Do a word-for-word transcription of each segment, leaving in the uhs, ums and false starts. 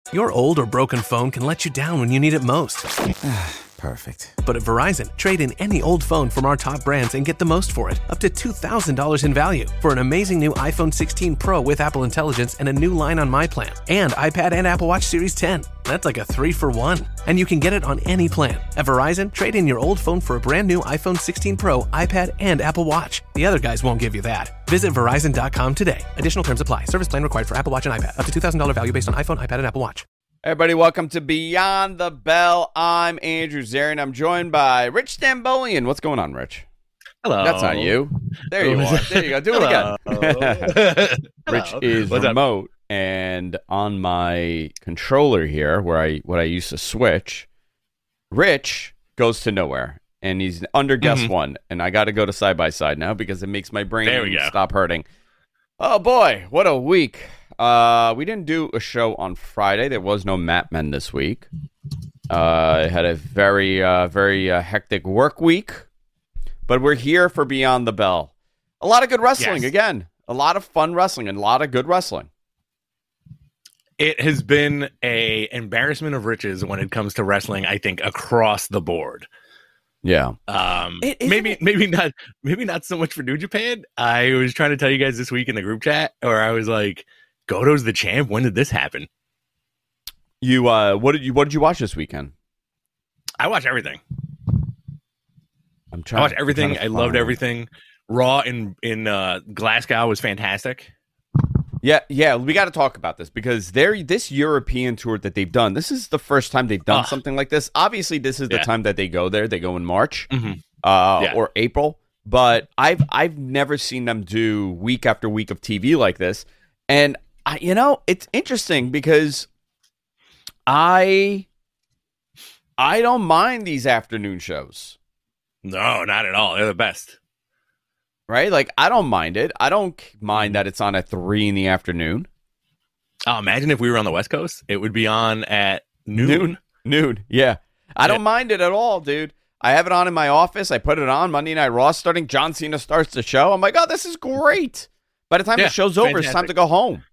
Your old or broken phone can let you down when you need it most. Perfect. But at Verizon, trade in any old phone from our top brands and get the most for it, up to two thousand dollars in value, for an amazing new iPhone sixteen Pro with Apple Intelligence and a new line on My Plan, and iPad and Apple Watch Series ten. That's like a three for one. And you can get it on any plan. At Verizon, trade in your old phone for a brand new iPhone sixteen Pro, iPad, and Apple Watch. The other guys won't give you that. Visit Verizon dot com today. Additional terms apply. Service plan required for Apple Watch and iPad. Up to two thousand dollars value based on iPhone, iPad, and Apple Watch. Everybody, welcome to Beyond the Bell. I'm Andrew Zarian. I'm joined by Rich Stambolian. What's going on, Rich? Hello. That's not you. There you are. There you go. Do it again. Rich is What's remote, up? And on my controller here, where I what I used to switch, Rich goes to nowhere, and he's under guest mm-hmm. one, and I got to go to side by side now because it makes my brain stop hurting. Oh boy, what a week! Uh, we didn't do a show on Friday. There was no Mat Men this week. Uh, I had a very, uh, very uh, hectic work week, but we're here for Beyond the Bell. A lot of good wrestling, yes. Again. A lot of fun wrestling and a lot of good wrestling. It has been a embarrassment of riches when it comes to wrestling, I think, across the board. Yeah. Um, it, maybe it? maybe not maybe not so much for New Japan. I was trying to tell you guys this week in the group chat, or I was like, Goto's the champ. When did this happen? You uh, what did you what did you watch this weekend? I watched everything. I'm trying. I watched everything. I loved everything. Raw in in uh, Glasgow was fantastic. Yeah, yeah. We got to talk about this because they're this European tour that they've done. This is the first time they've done uh, something like this. Obviously, this is the yeah. time that they go there. They go in March mm-hmm. uh, yeah. or April. But I've I've never seen them do week after week of T V like this. And I, you know, it's interesting because I I don't mind these afternoon shows. No, not at all. They're the best. Right? Like, I don't mind it. I don't mind that it's on at three in the afternoon. Oh, imagine if we were on the West Coast. It would be on at noon. Noon. Noon. Yeah. I don't yeah. mind it at all, dude. I have it on in my office. I put it on. Monday Night Raw starting. John Cena starts the show. I'm like, oh, this is great. By the time yeah, the show's over, fantastic. It's time to go home.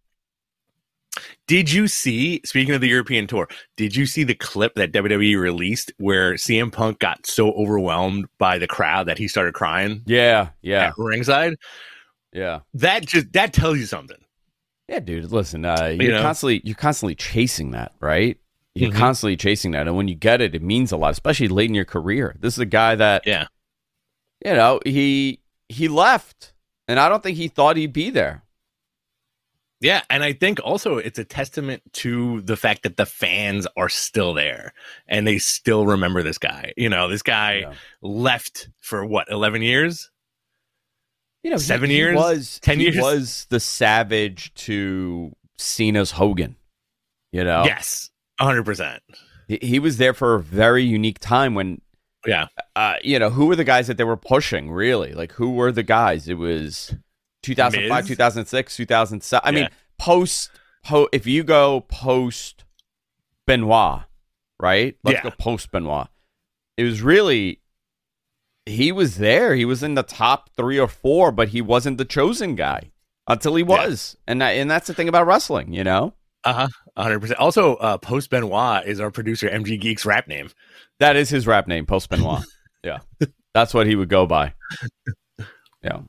Did you see, speaking of the European tour, did you see the clip that W W E released where C M Punk got so overwhelmed by the crowd that he started crying? Yeah, yeah. At ringside? Yeah. That just, that tells you something. Yeah, dude, listen, uh, you're you know? constantly, you're constantly chasing that, right? You're mm-hmm. constantly chasing that. And when you get it, it means a lot, especially late in your career. This is a guy that, yeah, you know, he, he left and I don't think he thought he'd be there. Yeah, and I think also it's a testament to the fact that the fans are still there and they still remember this guy. You know, this guy yeah. left for what, eleven years? You know, seven he, years? He was, ten he years? was the Savage to Cena's Hogan, you know? Yes, one hundred percent. He, he was there for a very unique time when, yeah, uh, you know, who were the guys that they were pushing, really? Like, who were the guys? It was two thousand five, Miz? two thousand six, two thousand seven. I yeah. mean, post, po- if you go post Benoit, right? Let's yeah. go post Benoit. It was really, he was there. He was in the top three or four, but he wasn't the chosen guy until he was. Yeah. And that, and that's the thing about wrestling, you know? Uh-huh, one hundred percent. Also, uh, Post Benoit is our producer M G Geek's rap name. That is his rap name, Post Benoit. Yeah. That's what he would go by. Yeah.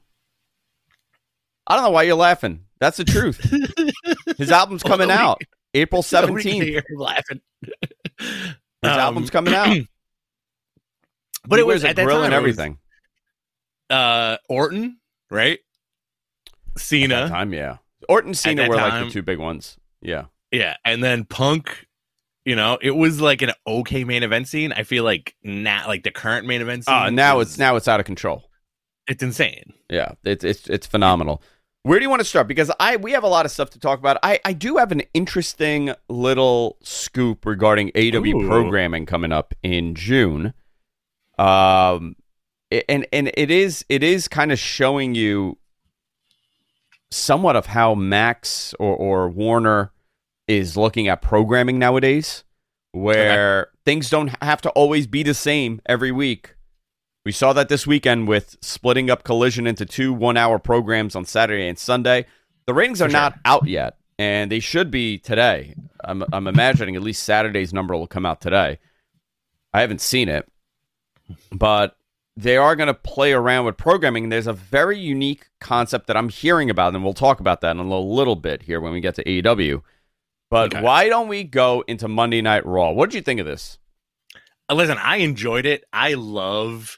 I don't know why you're laughing. That's the truth. His album's coming well, out April seventeenth. You're laughing. His um, album's coming out. But he it was a at that grill time, and everything. Was, uh, Orton, right? Cena. At that time, yeah. Orton and Cena were time, like the two big ones. Yeah. Yeah. And then Punk, you know, it was like an okay main event scene. I feel like not like the current main event scene. Uh, now is, it's now it's out of control. It's insane. Yeah. It's it's it's phenomenal. Where do you want to start? Because I we have a lot of stuff to talk about. I, I do have an interesting little scoop regarding A E W Ooh. Programming coming up in June. Um, and and it is it is kind of showing you somewhat of how Max or, or Warner is looking at programming nowadays, where okay. things don't have to always be the same every week. We saw that this weekend with splitting up Collision into two one-hour programs on Saturday and Sunday. The ratings are sure. not out yet, and they should be today. I'm I'm imagining at least Saturday's number will come out today. I haven't seen it, but they are going to play around with programming. There's a very unique concept that I'm hearing about, and we'll talk about that in a little bit here when we get to A E W. But okay. Why don't we go into Monday Night Raw? What did you think of this? Listen, I enjoyed it. I love,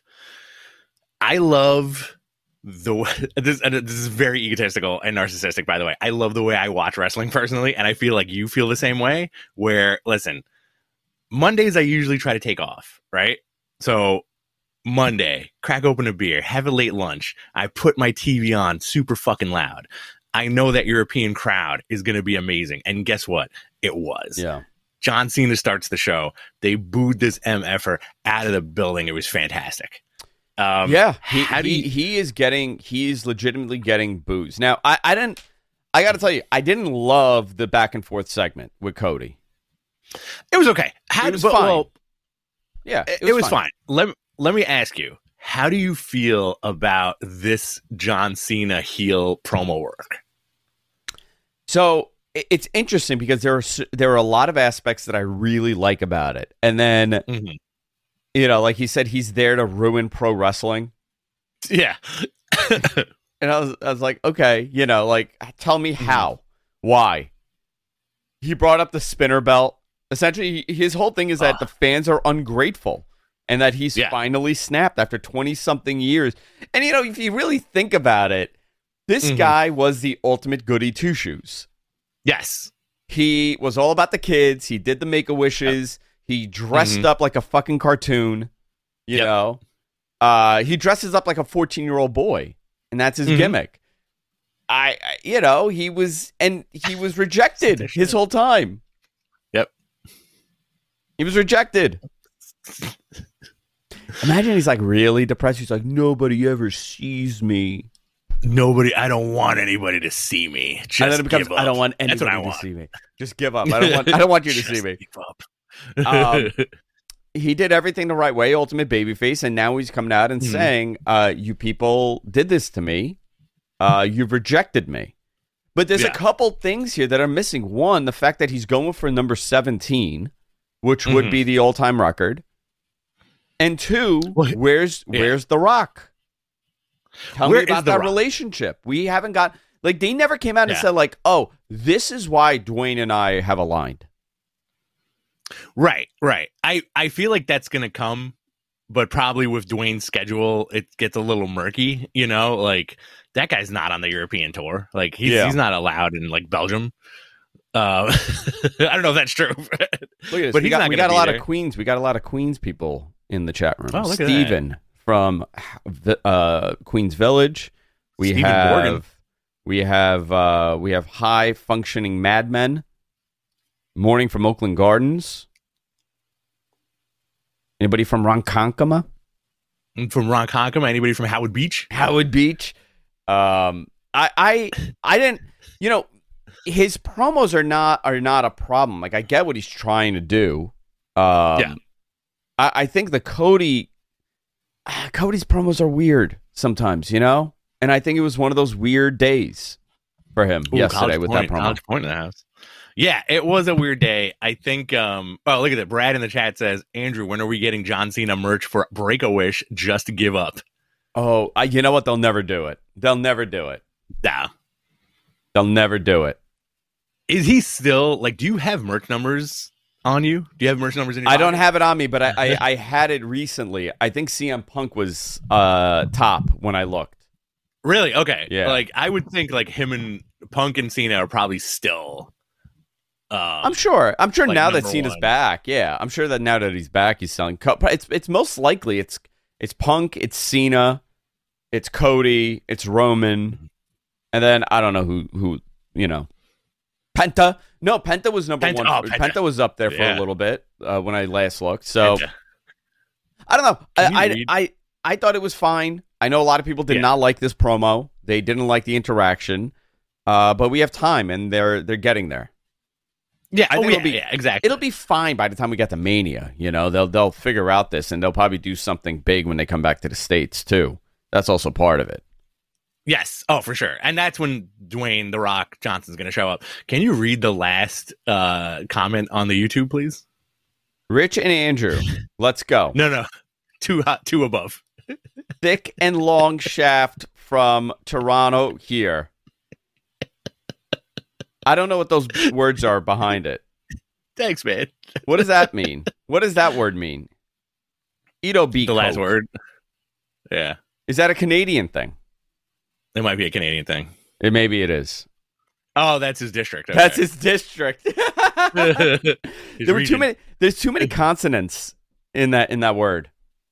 I love the way, this, this is very egotistical and narcissistic, by the way. I love the way I watch wrestling personally, and I feel like you feel the same way, where, listen, Mondays I usually try to take off, right? So Monday, crack open a beer, have a late lunch. I put my T V on super fucking loud. I know that European crowd is going to be amazing. And guess what? It was. Yeah. John Cena starts the show. They booed this M F-er out of the building. It was fantastic. Um, yeah. He, how do he, you- he is getting, he's legitimately getting boos. Now, I, I didn't, I got to tell you, I didn't love the back and forth segment with Cody. It was okay. How, it was but, fine. Well, yeah. It, it was, it was fine. fine. Let me, Let me ask you, how do you feel about this John Cena heel promo work? So it's interesting because there are there are a lot of aspects that I really like about it, and then mm-hmm. you know, like he said, he's there to ruin pro wrestling. Yeah, and I was I was like, okay, you know, like tell me how, mm-hmm. why? He brought up the spinner belt. Essentially, his whole thing is that uh. the fans are ungrateful. And that he's yeah. finally snapped after twenty-something years. And, you know, if you really think about it, this mm-hmm. guy was the ultimate goody two-shoes. Yes. He was all about the kids. He did the Make-A-Wishes. Yep. He dressed mm-hmm. up like a fucking cartoon. You yep. know? Uh, he dresses up like a fourteen-year-old boy. And that's his mm-hmm. gimmick. I, I, you know, he was, and he was rejected his whole time. Yep. He was rejected. Imagine he's like really depressed. He's like, nobody ever sees me. Nobody. I don't want anybody to see me. Just and then it becomes, give up. I don't want anybody I to want. see me. Just give up. I don't want. I don't want you to see me. Give up. um, he did everything the right way, ultimate babyface, and now he's coming out and mm-hmm. saying, uh, "You people did this to me. Uh, you've rejected me." But there's yeah. a couple things here that are missing. One, the fact that he's going for number seventeen, which mm-hmm. would be the all-time record. And two, what? where's yeah. where's The Rock? Tell Where me about that Rock? relationship. We haven't got, like, they never came out yeah. and said, like, oh, this is why Dwayne and I have aligned. Right, right. I, I feel like that's going to come, but probably with Dwayne's schedule, it gets a little murky, you know? Like, that guy's not on the European tour. Like, he's, yeah. he's not allowed in, like, Belgium. Uh, I don't know if that's true. Look at this. But we got, we got a lot there. of Queens. We got a lot of Queens people in the chat room. Oh, look Steven at that. from uh, Queens Village. We Stephen have Morgan. we have uh, we have high functioning madmen. Morning from Oakland Gardens. Anybody from Ronkonkoma? From Ronkonkoma? Anybody from Howard Beach? Howard Beach. Um, I I I didn't. You know, his promos are not are not a problem. Like, I get what he's trying to do. Um, yeah. I, I think the Cody, uh, Cody's promos are weird sometimes, you know? And I think it was one of those weird days for him Ooh, yesterday with point, that promo. College Point in the house. Yeah, it was a weird day. I think, um, oh, look at that. Brad in the chat says, Andrew, when are we getting John Cena merch for Break a Wish? Just give up. Oh, I, you know what? They'll never do it. They'll never do it. Nah. They'll never do it. Is he still, like, do you have merch numbers on you? Do you have merch numbers in your I pocket? don't have it on me, but I, I, I had it recently. I think C M Punk was uh, top when I looked. Really? Okay. Yeah. Like, I would think, like, him and Punk and Cena are probably still... Um, I'm sure. I'm sure like now that Cena's one. back. Yeah, I'm sure that now that he's back, he's selling. Co- it's it's most likely it's it's Punk, it's Cena, it's Cody, it's Roman, and then I don't know who who you know. Penta. No, Penta was number Penta, one. oh, Penta. Penta was up there for yeah. a little bit uh, when I last looked. So Penta. I don't know. I I, read? I I thought it was fine. I know a lot of people did yeah. not like this promo. They didn't like the interaction. Uh, but we have time, and they're they're getting there. Yeah, I think oh, it'll yeah, be yeah, exactly. It'll be fine by the time we get to Mania. You know, they'll they'll figure out this, and they'll probably do something big when they come back to the States too. That's also part of it. Yes. Oh, for sure. And that's when Dwayne The Rock Johnson's going to show up. Can you read the last uh, comment on the YouTube, please? Rich and Andrew, let's go. No, no. Two, uh, two above. Thick and long shaft from Toronto here. I don't know what those words are behind it. Thanks, man. What does that mean? What does that word mean? Ito B. The last Coke. word. Yeah. Is that a Canadian thing? It might be a Canadian thing. It maybe it is. Oh, that's his district. Okay. That's his district. His there were region. too many. There's too many consonants in that in that word.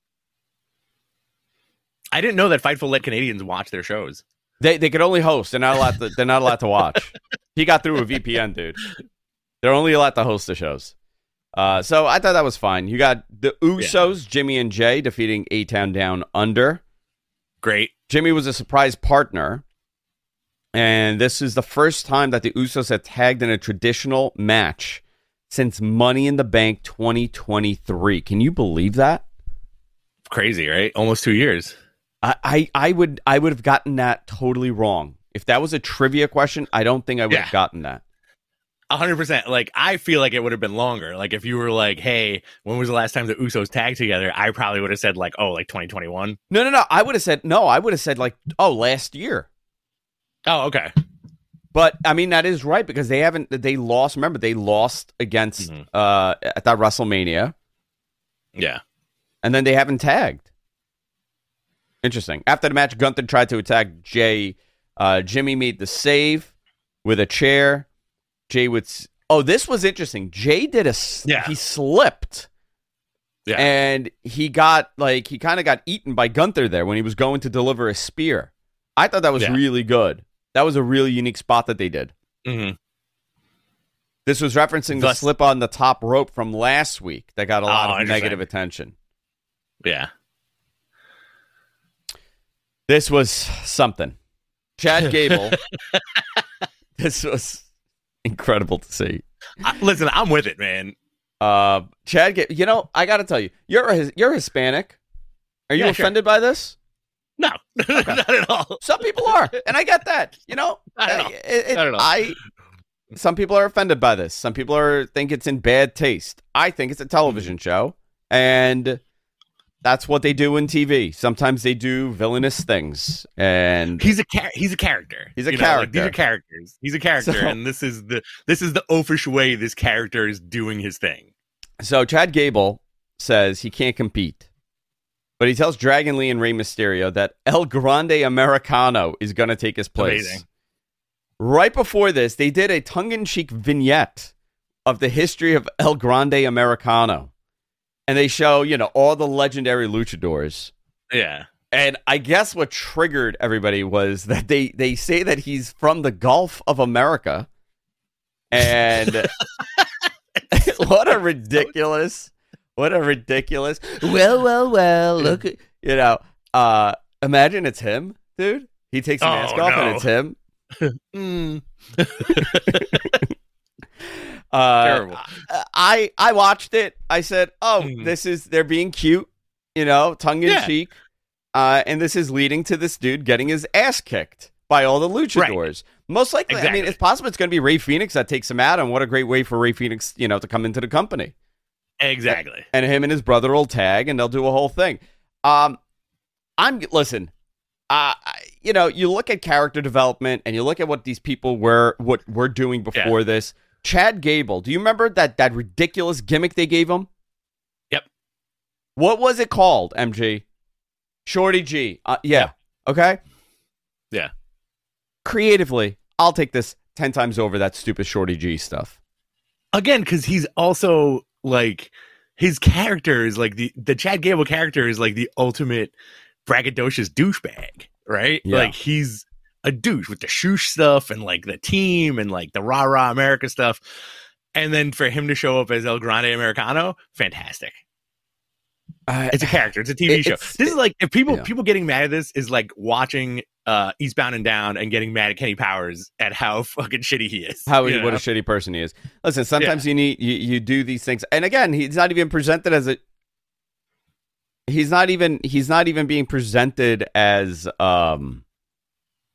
I didn't know that Fightful let Canadians watch their shows. They they could only host. They're not allowed to. They're not allowed to watch. He got through a V P N, dude. They're only allowed to host the shows. Uh, so I thought that was fine. You got the Usos, yeah. Jimmy and Jay defeating A-Town Down Under. Great. Jimmy was a surprise partner. And this is the first time that the Usos have tagged in a traditional match since Money in the Bank twenty twenty-three. Can you believe that? Crazy, right? Almost two years. I, I, I would I would have gotten that totally wrong. If that was a trivia question, I don't think I would yeah. have gotten that. A hundred percent. Like, I feel like it would have been longer. Like, if you were like, hey, when was the last time the Usos tagged together? I probably would have said, like, oh, like twenty twenty-one. No, no, no. I would have said, no, I would have said, like, oh, last year. Oh, okay. But, I mean, that is right, because they haven't, they lost, remember, they lost against, mm-hmm. uh, at that WrestleMania. Yeah. And then they haven't tagged. Interesting. After the match, Gunther tried to attack Jay. Uh, Jimmy made the save with a chair. Jay would. Oh, this was interesting. Jay did a. Yeah. He slipped. Yeah. And he got, like, he kind of got eaten by Gunther there when he was going to deliver a spear. I thought that was yeah. really good. That was a really unique spot that they did. Mm-hmm. This was referencing the, the slip on the top rope from last week that got a lot oh, of negative attention. Yeah. This was something. Chad Gable. This was incredible to see. Uh, listen, I'm with it, man. Uh, Chad Gable. You know, I got to tell you, you're a, you're Hispanic. Are you yeah, offended sure. by this? No, okay. Not at all. Some people are, and I get that. You know, not at all. It, it, not at all. I. Some people are offended by this. Some people are think it's in bad taste. I think it's a television show, and that's what they do in T V. Sometimes they do villainous things, and he's a char- he's a character. He's a you character. Know, like, these are characters. He's a character, so, and this is the this is the oafish way this character is doing his thing. So Chad Gable says he can't compete, but he tells Dragon Lee and Rey Mysterio that El Grande Americano is going to take his place. Amazing. Right before this, they did a tongue-in-cheek vignette of the history of El Grande Americano. And they show, you know, all the legendary luchadors. Yeah. And I guess what triggered everybody was that they, they say that he's from the Gulf of America. And what a ridiculous, what a ridiculous. Well, well, well, look, at, you know, uh, imagine it's him, dude. He takes the mask oh, off no. and it's him. mm. uh, Terrible. I I watched it. I said, "Oh, mm. this is they're being cute, you know, tongue in yeah. cheek, uh, and this is leading to this dude getting his ass kicked by all the luchadors. Right. Most likely, exactly. I mean, it's possible it's going to be Rey Fenix that takes him out, and what a great way for Rey Fenix, you know, to come into the company. Exactly. And, and him and his brother will tag, and they'll do a whole thing. Um, I'm listen." Uh, you know, you look at character development and you look at what these people were, what we're doing before yeah. this. Chad Gable, do you remember that that ridiculous gimmick they gave him? Yep. What was it called, M G? Shorty G. Uh, yeah. yeah. Okay. Yeah. Creatively, I'll take this ten times over that stupid Shorty G stuff. Again, because he's also like his character is like the the Chad Gable character is like the ultimate braggadocious douchebag, right? Yeah. Like he's a douche with the shoosh stuff and like the team and like the rah rah America stuff, and then for him to show up as El Grande Americano, fantastic. Uh, it's a character. It's a T V show. This is like if people yeah. people getting mad at this is like watching uh, Eastbound and Down and getting mad at Kenny Powers at how fucking shitty he is. How he, what a shitty person he is. Listen, sometimes yeah. you need you, you do these things, and again, he's not even presented as a. He's not even he's not even being presented as um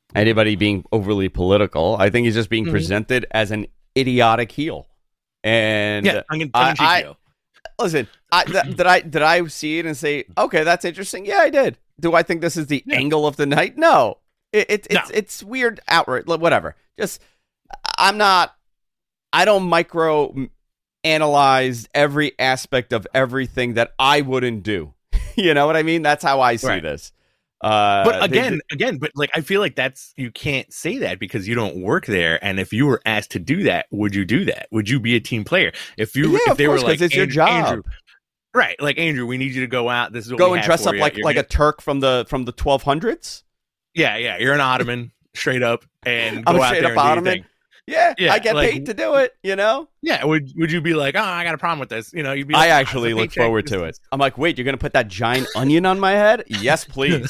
anybody being overly political. I think he's just being mm-hmm. presented as an idiotic heel. And yeah, I'm gonna, I, I listen. I, th- did I did I see it and say, okay, that's interesting? Yeah, I did. Do I think this is the yeah. angle of the night? No. It, it, it's no. it's weird. Outright, whatever. Just I'm not. I don't micro analyze every aspect of everything that I wouldn't do. You know what I mean? That's how I see right. this. Uh, but again, they, again, but like I feel like that's you can't say that because you don't work there. And if you were asked to do that, would you do that? Would you be a team player if you? Yeah, if they course, were like, it's your job, Andrew, right? Like Andrew, we need you to go out. This is what go we and have dress for up you. like You're like gonna, a Turk from the from the twelve hundreds. Yeah, yeah, you're an Ottoman, straight up, and go I'm out straight there up and Ottoman. Yeah, yeah, I get like, paid to do it. You know. Yeah, would would you be like, oh, I got a problem with this? You know, you'd be. I Like, actually oh, look forward to it. I'm like, wait, you're gonna put that giant onion on my head? Yes, please.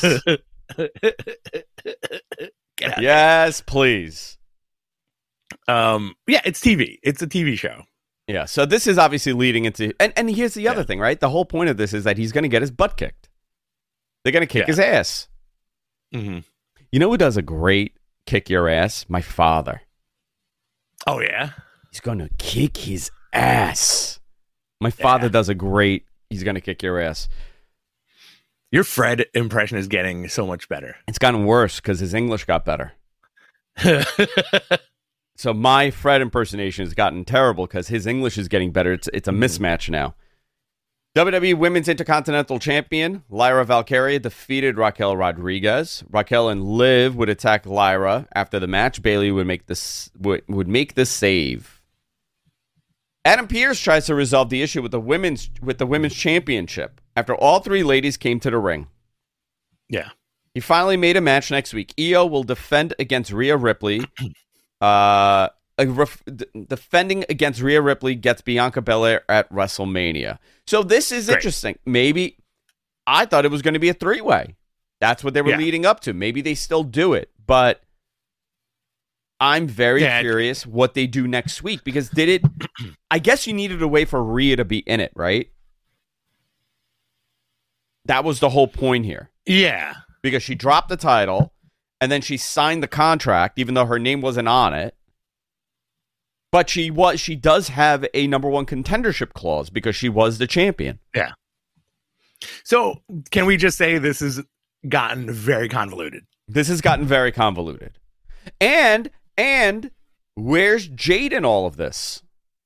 Yes, please. Um, yeah, it's T V. It's a T V show. Yeah, so this is obviously leading into, and, and here's the other yeah. thing, right? The whole point of this is that he's going to get his butt kicked. They're going to kick yeah. his ass. Mm-hmm. You know who does a great kick your ass? My father. Oh, yeah? He's going to kick his ass. My father yeah. does a great, he's going to kick your ass. Your Fred impression is getting so much better. It's gotten worse because his English got better. So my Fred impersonation has gotten terrible because his English is getting better. It's it's a mismatch now. W W E Women's Intercontinental Champion Lyra Valkyria defeated Raquel Rodriguez. Raquel and Liv would attack Lyra after the match. Bayley would make this would, would make the save. Adam Pearce tries to resolve the issue with the women's with the women's championship after all three ladies came to the ring. Yeah. He finally made a match next week. Io will defend against Rhea Ripley. Uh, ref- d- defending against Rhea Ripley gets Bianca Belair at WrestleMania. So this is Great. interesting. Maybe I thought it was going to be a three-way. That's what they were yeah. leading up to. Maybe they still do it, but I'm very yeah, curious what they do next week because did it? I guess you needed a way for Rhea to be in it, right? That was the whole point here. Yeah, because she dropped the title. And then she signed the contract, even though her name wasn't on it. But she was she does have a number one contendership clause because she was the champion. Yeah. So can we just say this has gotten very convoluted? This has gotten very convoluted. And and where's Jade in all of this?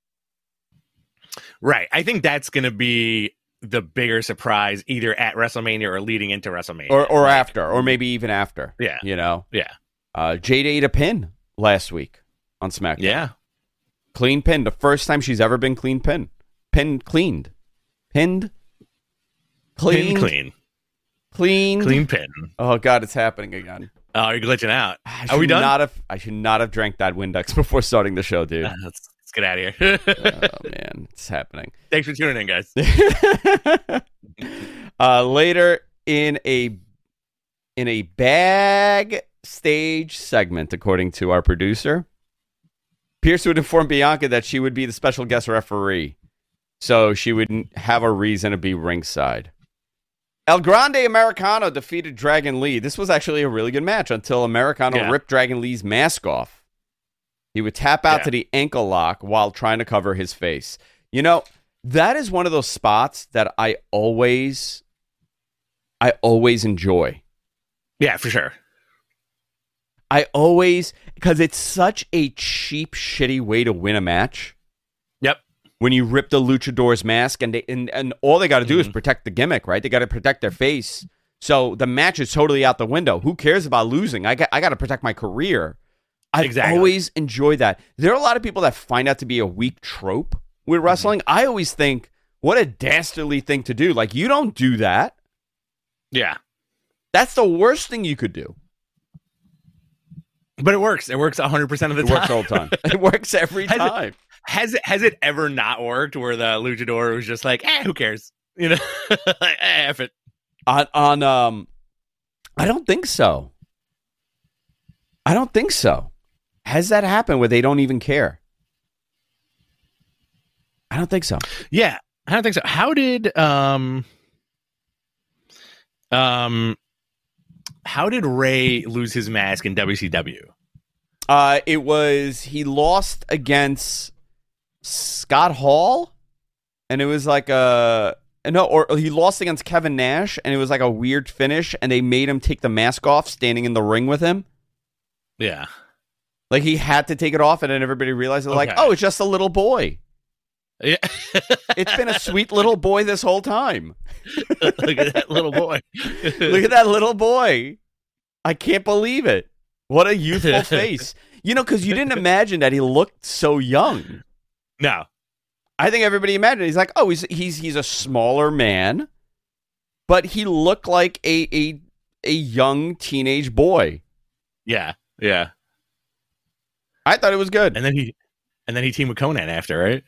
Right. I think that's going to be the bigger surprise either at WrestleMania or leading into WrestleMania. Or or like, after, or maybe even after. Yeah. You know? Yeah. Uh, Jade ate a pin last week on SmackDown. Yeah. Clean pin. The first time she's ever been clean pin. Pin cleaned. Pinned. Clean. Pin clean. Clean. Clean pin. Oh, God, it's happening again. Oh, you're glitching out. Are we done? Not have, I should not have drank that Windex before starting the show, dude. Uh, let's, let's get out of here. Oh, man. It's happening. Thanks for tuning in, guys. uh, later in a in a backstage segment, according to our producer, Pearce would inform Bianca that she would be the special guest referee, so she would have a reason to be ringside. El Grande Americano defeated Dragon Lee. This was actually a really good match until Americano yeah. ripped Dragon Lee's mask off. He would tap out yeah. to the ankle lock while trying to cover his face. You know, that is one of those spots that I always, I always enjoy. Yeah, for sure. I always, because it's such a cheap, shitty way to win a match. Yep. When you rip the luchador's mask and they and, and all they got to do mm-hmm. is protect the gimmick, right? They got to protect their face. So the match is totally out the window. Who cares about losing? I got I got to protect my career. I exactly. always enjoy that. There are a lot of people that find that to be a weak trope with wrestling. Mm-hmm. I always think, what a dastardly thing to do. Like, you don't do that. Yeah. That's the worst thing you could do. But it works. It works one hundred percent of the it time. It works all the time. It works every has time. It, has it has it ever not worked where the luchador was just like, eh, who cares? You know, like, eh, F it. On, on, um, I don't think so. I don't think so. Has that happened where they don't even care? I don't think so. Yeah, I don't think so. How did, um, um, how did Ray lose his mask in W C W? Uh, it was he lost against Scott Hall, and it was like a no, or he lost against Kevin Nash, and it was like a weird finish, and they made him take the mask off, standing in the ring with him. Yeah, like he had to take it off, and then everybody realized they're Okay. like, oh, it's just a little boy. yeah. It's been a sweet little boy this whole time. Look at that little boy. Look at that little boy. I can't believe it. What a youthful face. You know, because you didn't imagine that he looked so young. No. I think everybody imagined he's like, oh, he's he's he's a smaller man, but he looked like a a a young teenage boy. Yeah. Yeah. I thought it was good. And then he and then he teamed with Conan after, right?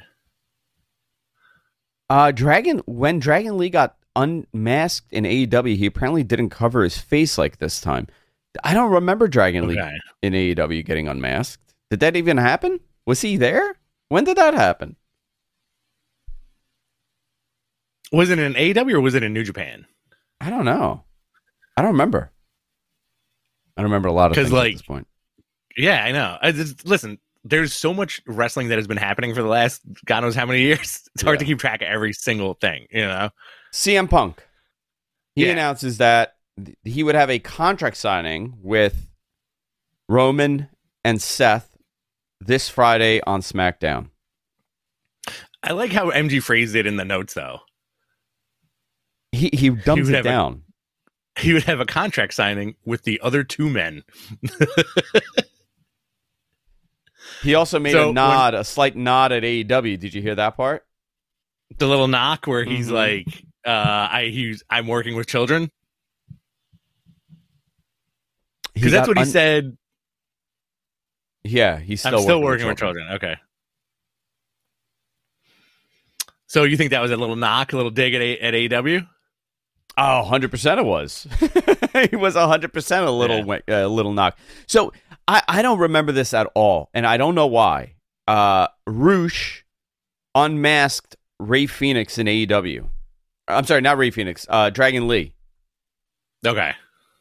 Uh, Dragon when Dragon Lee got unmasked in A E W, he apparently didn't cover his face like this time. I don't remember Dragon Lee Okay. in A E W getting unmasked. Did that even happen? Was he there? When did that happen? Was it in A E W or was it in New Japan? I don't know. I don't remember. I don't remember a lot of 'Cause, things like, at this point. Yeah, I know. I just, listen, there's so much wrestling that has been happening for the last God knows how many years. It's hard Yeah. to keep track of every single thing, you know? C M Punk. He Yeah. announces that th- he would have a contract signing with Roman and Seth this Friday on SmackDown. I like how M G phrased it in the notes, though. He he dumbs would it have a- down. He would have a contract signing with the other two men. He also made So a nod, a slight nod at A E W. Did you hear that part? The little knock where he's Mhm. like, uh, I he's I'm working with children. He Because that's got what he un- said. Yeah, he's still I'm still working, working with children. Okay. So you think that was a little knock, a little dig at a- at A E W? Oh, one hundred percent it was. He was one hundred percent a little Yeah. wi- uh, little knock. So I, I don't remember this at all, and I don't know why. Uh, Roosh unmasked Ray Phoenix in A E W. I'm sorry, not Ray Phoenix, uh, Dragon Lee. Okay.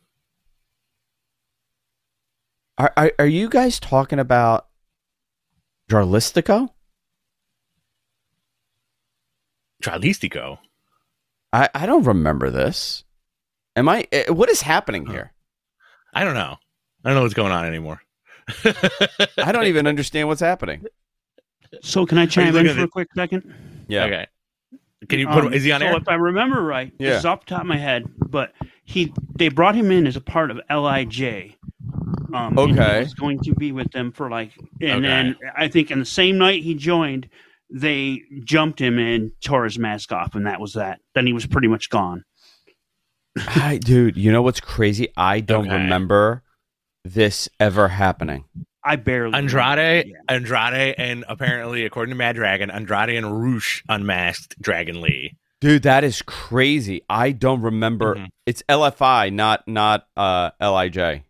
Are, are are you guys talking about Jarlistico? Tralistico. I, I don't remember this. Am I? uh, What is happening here? I don't know. I don't know what's going on anymore. I don't even understand what's happening. So can I chime in looking at for a it? quick second? Yeah. Okay. Can you put him? Um, Is he on so air? if I remember right, Yeah. this is off the top of my head, but he they brought him in as a part of L I J. Um, and Okay. he was going to be with them for like, and Okay. then I think in the same night he joined, they jumped him and tore his mask off, and that was that. Then he was pretty much gone. Hi, dude. You know what's crazy? I don't Okay. remember this ever happening. I barely Andrade, Yeah. Andrade, and apparently, according to Mad Dragon, Andrade and Roosh unmasked Dragon Lee. Dude, that is crazy. I don't remember. Mhm. It's L F I, not not uh, L I J.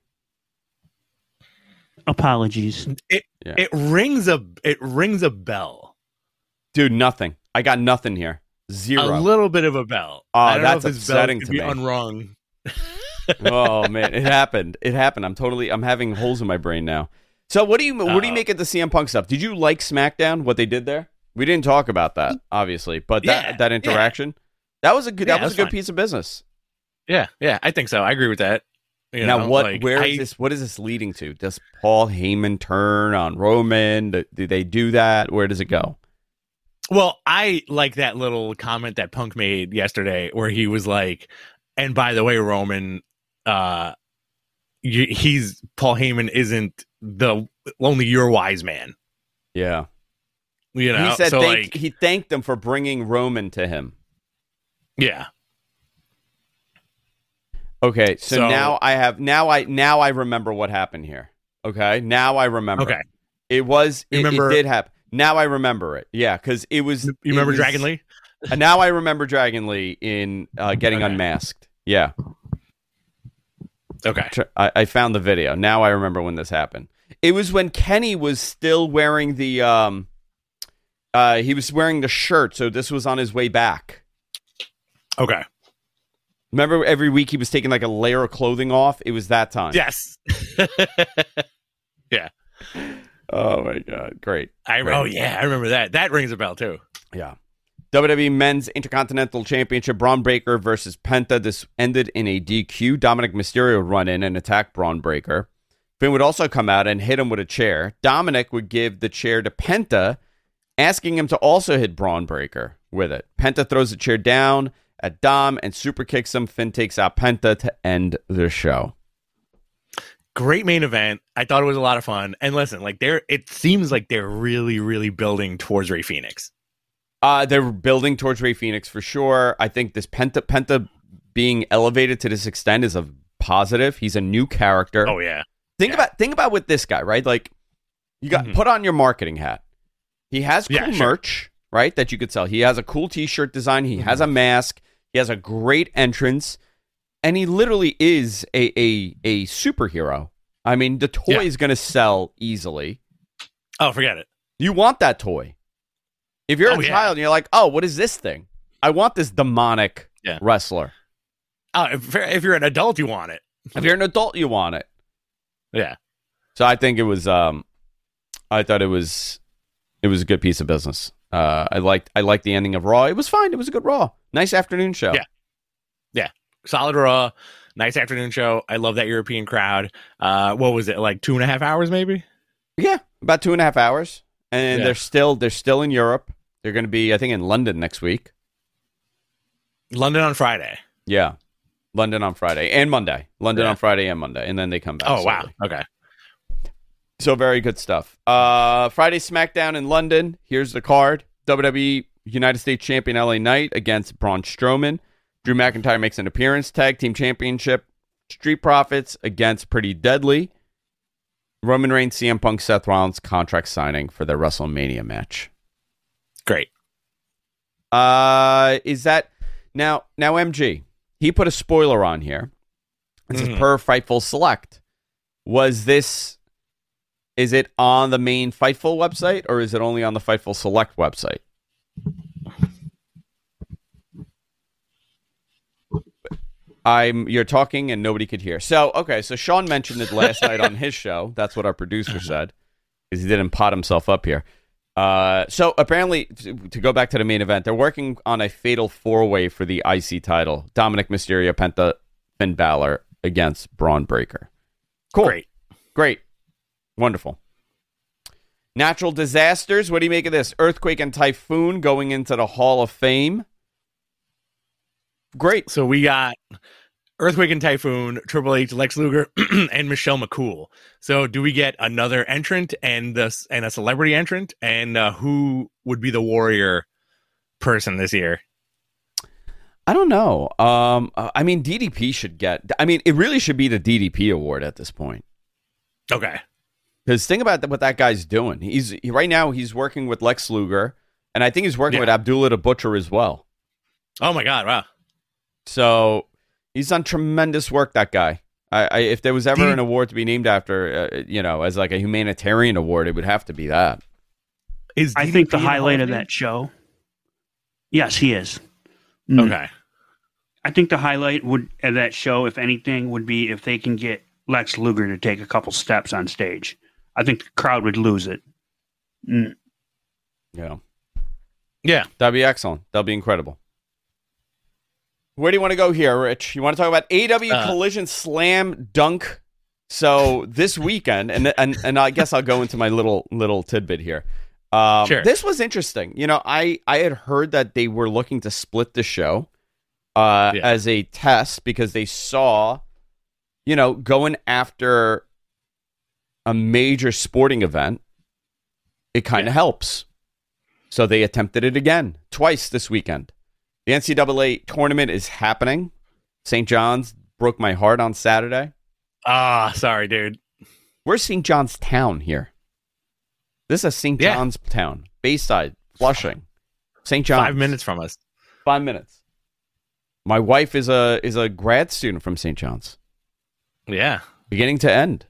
Apologies. It Yeah. it rings a it rings a bell, Dude, nothing. I got nothing here. Zero. a little bit of a bell. Oh, I don't that's know if this upsetting bell to could be me. unrung. Oh man, it happened. It happened. I'm totally. I'm having holes in my brain now. So what do you what do you Uh-oh. make of the C M Punk stuff? Did you like SmackDown? What they did there? We didn't talk about that, obviously, but that Yeah, that yeah. interaction that was a good Yeah, that was a that's good fine. piece of business. Yeah, yeah, I think so. I agree with that. You now know, what? like, where I- is this? What is this leading to? Does Paul Heyman turn on Roman? Do, do they do that? Where does it go? Well, I like that little comment that Punk made yesterday, where he was like, "And by the way, Roman, uh, you, he's Paul Heyman isn't the only your wise man." Yeah, You know, he said so thank, like, he thanked them for bringing Roman to him. yeah, Okay, so, So- now I have now I now I remember what happened here. Okay, now I remember. okay. It was it, Remember- it did happen. Now I remember it. Yeah, because it was. You remember it was- Dragon Lee? Uh, now I remember Dragon Lee in uh, getting Okay. unmasked. Yeah, Okay, Tr- I, I found the video. Now I remember when this happened. It was when Kenny was still wearing the um, uh, he was wearing the shirt. So this was on his way back. okay. Remember every week he was taking like a layer of clothing off? It was that time. Yes. Yeah. Oh, my God. Great. I Great. Oh, yeah. I remember that. That rings a bell, too. Yeah. W W E Men's Intercontinental Championship, Braun Breaker versus Penta. This ended in a D Q. Dominic Mysterio would run in and attack Braun Breaker. Finn would also come out and hit him with a chair. Dominic would give the chair to Penta, asking him to also hit Braun Breaker with it. Penta throws the chair down at Dom and super kicks him. Finn takes out Penta to end the show. Great main event. I thought it was a lot of fun. And listen, like they're it seems like they're really, really building towards Rey Fenix. Uh, they're building towards Rey Fenix for sure. I think this Penta Penta being elevated to this extent is a positive. He's a new character. Oh yeah. Think yeah. about think about with this guy, right? Like you got Mm-hmm. put on your marketing hat. He has cool Yeah, sure. merch, right? That you could sell. He has a cool T-shirt design. He Mm-hmm. has a mask. He has a great entrance, and he literally is a a, a superhero. I mean, the toy Yeah. is going to sell easily. Oh, forget it. You want that toy. If you're Oh, a yeah. child and you're like, oh, what is this thing? I want this demonic Yeah. wrestler. Oh, if, if you're an adult, you want it. If you're an adult, you want it. Yeah. So I think it was. Um, I thought it was. It was a good piece of business. Uh, I liked. I liked the ending of Raw. It was fine. It was a good Raw. Nice afternoon show. Yeah. Yeah. Solid Raw. Nice afternoon show. I love that European crowd. Uh, what was it, like two and a half hours, maybe? Yeah, about two and a half hours, and Yeah. they're still they're still in Europe. They're going to be, I think, in London next week. London on Friday. Yeah, London on Friday and Monday. London Yeah. on Friday and Monday, and then they come back. Oh, wow. slowly. Okay. So very good stuff. Uh, Friday SmackDown in London. Here's the card: W W E United States Champion L A Knight against Braun Strowman. Drew McIntyre makes an appearance. Tag Team Championship. Street Profits against Pretty Deadly. Roman Reigns, C M Punk, Seth Rollins contract signing for their WrestleMania match. Great. Uh, is that now? Now M G, he put a spoiler on here. This Mhm. is per Fightful Select. Was this? Is it on the main Fightful website or is it only on the Fightful Select website? I'm you're talking and nobody could hear. So okay, so Sean mentioned it last night on his show. That's what our producer said because he didn't pot himself up here. Uh, so apparently, to, to go back to the main event, they're working on a fatal four-way for the I C title: Dominic Mysterio, Penta, Finn Balor against Braun Breaker. Cool, Great. great, wonderful. Natural disasters. What do you make of this? Earthquake and typhoon going into the Hall of Fame. Great. So we got Earthquake and Typhoon, Triple H, Lex Luger, and Michelle McCool. So do we get another entrant and the and a celebrity entrant? And uh, who would be the Warrior person this year? I don't know. Um, uh, I mean, D D P should get. I mean, it really should be the D D P award at this point. Okay. Because think about what that guy's doing. He's he, right now he's working with Lex Luger, and I think he's working Yeah. with Abdullah the Butcher as well. Oh my God! Wow. So he's done tremendous work. That guy. I, I if there was ever Do you- an award to be named after, uh, you know, as like a humanitarian award, it would have to be that. Is I D D P think the in Hall highlight of Fame? that show. Yes, he is. Mm. Okay. I think the highlight would of that show, if anything, would be if they can get Lex Luger to take a couple steps on stage. I think the crowd would lose it. Mm. Yeah, Yeah. that'd be excellent. That'd be incredible. Where do you want to go here, Rich? You want to talk about A W Uh, Collision Slam Dunk? So this weekend, and and and I guess I'll go into my little little tidbit here. Um, Sure. This was interesting. You know, I I had heard that they were looking to split the show uh, Yeah. as a test because they saw, you know, going after a major sporting event, it kind of Yeah. helps. So they attempted it again twice this weekend. The N C double A tournament is happening. Saint John's broke my heart on Saturday. Ah, sorry, dude. Where's Saint John's Town here? This is a Saint Yeah. John's Town. Bayside, Flushing. Saint John's. Five minutes from us. Five minutes. My wife is a is a grad student from Saint John's. Yeah. Beginning to end.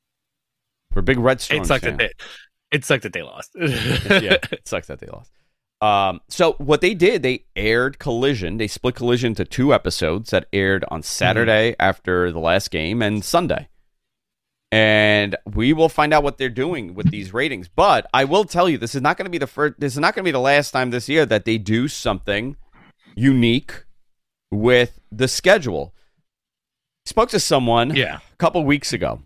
We're big Red Storm It sucked fans. that they. It sucked that they lost. Yeah, it sucks that they lost. Um, so what they did, they aired Collision. They split Collision into two episodes that aired on Saturday mm-hmm. after the last game and Sunday. And we will find out what they're doing with these ratings. But I will tell you, this is not going to be the first. This is not going to be the last time this year that they do something unique with the schedule. I spoke to someone yeah. a couple weeks ago,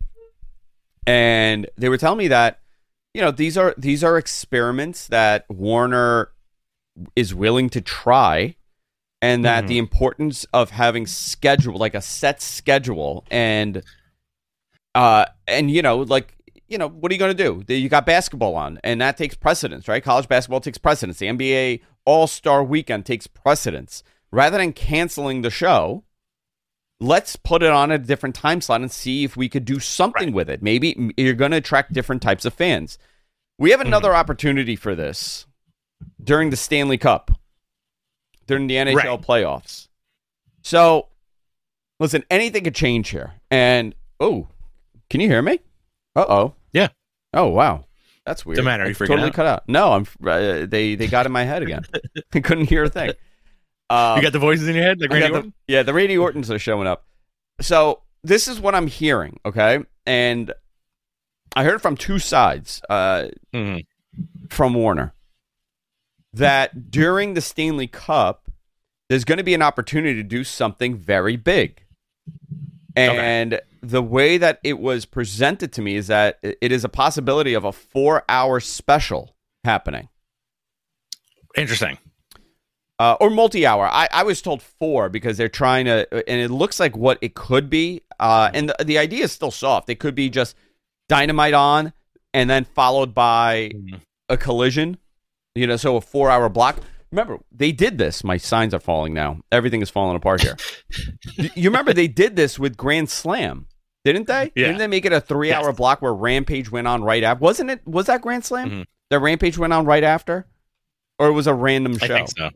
and they were telling me that, you know, these are these are experiments that Warner is willing to try, and that mm-hmm. the importance of having schedule, like a set schedule, and uh, and you know, like, you know, what are you going to do? You got basketball on, and that takes precedence, right? College basketball takes precedence. The N B A All-Star Weekend takes precedence. Rather than canceling the show, let's put it on a different time slot and see if we could do something right. with it. Maybe you're going to attract different types of fans. We have another mm-hmm. opportunity for this during the Stanley Cup, during the N H L right. playoffs. So, listen, anything could change here. And, oh, can you hear me? Uh-oh. Yeah. Oh, wow. That's weird. What's the matter? Are you freaking totally out? cut out. No, I'm. Uh, they they got in my head again. I couldn't hear a thing. Um, you got the voices in your head, like Randy Orton? The, yeah, the Randy Ortons are showing up. So this is what I'm hearing, okay? And I heard from two sides uh, mm-hmm. from Warner that during the Stanley Cup, there's going to be an opportunity to do something very big. And okay. the way that it was presented to me is that it is a possibility of a four-hour special happening. Interesting. Uh, or multi-hour. I, I was told four because they're trying to, and it looks like what it could be. Uh, and the, the idea is still soft. It could be just Dynamite on, and then followed by mm-hmm. a Collision. You know, so a four-hour block. Remember, they did this. My signs are falling now. Everything is falling apart here. You remember they did this with Grand Slam, didn't they? Yeah. Didn't they make it a three-hour yes. block where Rampage went on right after? Wasn't it? Was that Grand Slam? Mm-hmm. That Rampage went on right after? Or it was a random show? I think so.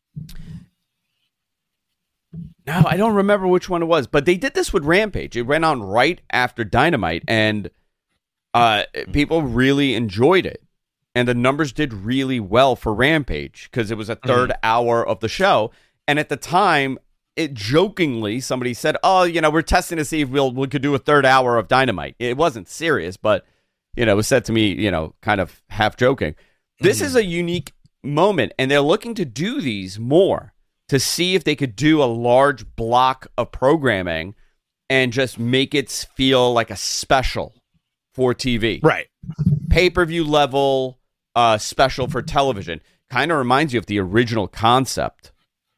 No, I don't remember which one it was, but they did this with Rampage. It went on right after Dynamite, and uh, people really enjoyed it. And the numbers did really well for Rampage because it was a third mm-hmm. hour of the show. And at the time, it jokingly, somebody said, oh, you know, we're testing to see if we'll, we could do a third hour of Dynamite. It wasn't serious, but, you know, it was said to me, you know, kind of half joking. This mm-hmm. is a unique moment, and they're looking to do these more to see if they could do a large block of programming and just make it feel like a special for T V. Right. Pay-per-view level uh, special for television. Kind of reminds you of the original concept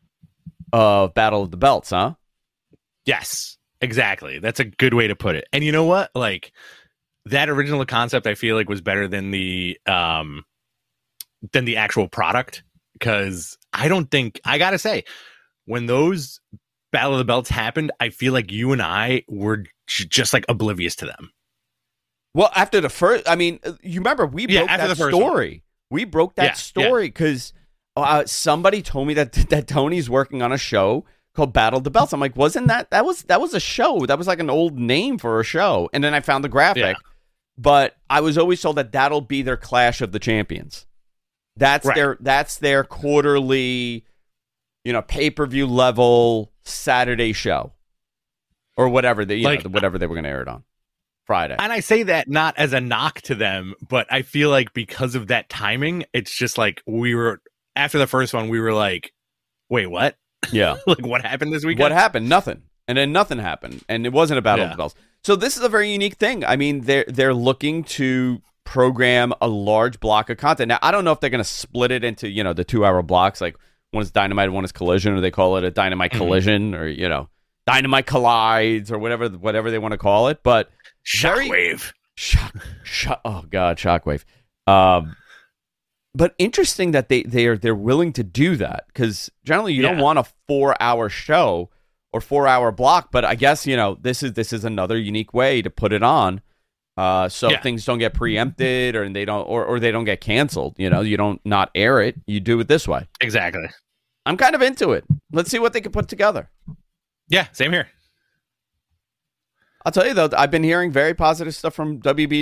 of Battle of the Belts, huh? Yes, exactly. That's a good way to put it. And you know what? Like, that original concept, I feel like, was better than the um, than the actual product. Because I don't think, I gotta say, when those Battle of the Belts happened, I feel like you and I were j- just like oblivious to them. Well, after the first, I mean, you remember we yeah, broke after that the first story. One. We broke that yeah, story because yeah. uh, somebody told me that that Tony's working on a show called Battle of the Belts. I'm like, wasn't that that was that was a show? That was like an old name for a show. And then I found the graphic, yeah. but I was always told that that'll be their Clash of the Champions. That's right. their that's their quarterly, you know, pay-per-view level Saturday show, or whatever they you like, know, whatever they were going to air it on Friday. And I say that not as a knock to them, but I feel like because of that timing, it's just like we were after the first one, we were like, wait, what? Yeah, like what happened this weekend? What happened? Nothing, and then nothing happened, and it wasn't a Battle yeah. of the Belts. So this is a very unique thing. I mean, they're they're looking to program a large block of content. Now, I don't know if they're going to split it into, you know, the two-hour blocks, like one is Dynamite, one is Collision, or they call it a Dynamite mm-hmm. Collision, or, you know, Dynamite Collides, or whatever whatever they want to call it. But Shockwave. Shock, shock, oh, God, Shockwave. Um, but interesting that they, they're, they're willing to do that, because generally you yeah. don't want a four-hour show or four-hour block, but I guess, you know, this is this is another unique way to put it on. Uh, so yeah. things don't get preempted, or they don't, or, or they don't get canceled. You know, you don't not air it. You do it this way. Exactly. I'm kind of into it. Let's see what they can put together. Yeah, same here. I'll tell you though, I've been hearing very positive stuff from W B D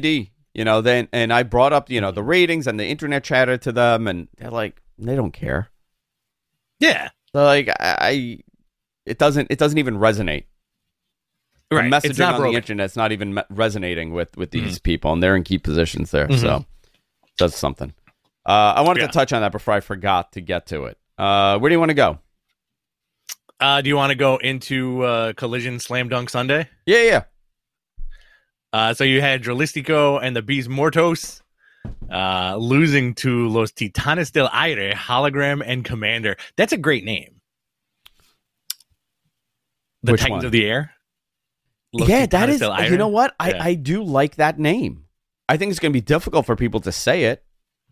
You know, then and I brought up, you know, the ratings and the internet chatter to them, and they're like, they don't care. Yeah. So like I, I it doesn't it doesn't even resonate. Right. The messaging It's not on broken. the internet's not even me- resonating with with these Mhm. people, and they're in key positions there. Mhm. So that's something. Uh, I wanted Yeah. to touch on that before I forgot to get to it. Uh, where do you want to go? Uh, do you want to go into uh, Collision Slam Dunk Sunday? Yeah, yeah. Uh, so you had Drolistico and the Beast Mortos uh, losing to Los Titanes del Aire, Hologram and Commander. That's a great name. The Which Titans one? of the Air. Los yeah, that Titanes is. del Aire. You know what? I, Yeah. I do like that name. I think it's going to be difficult for people to say it.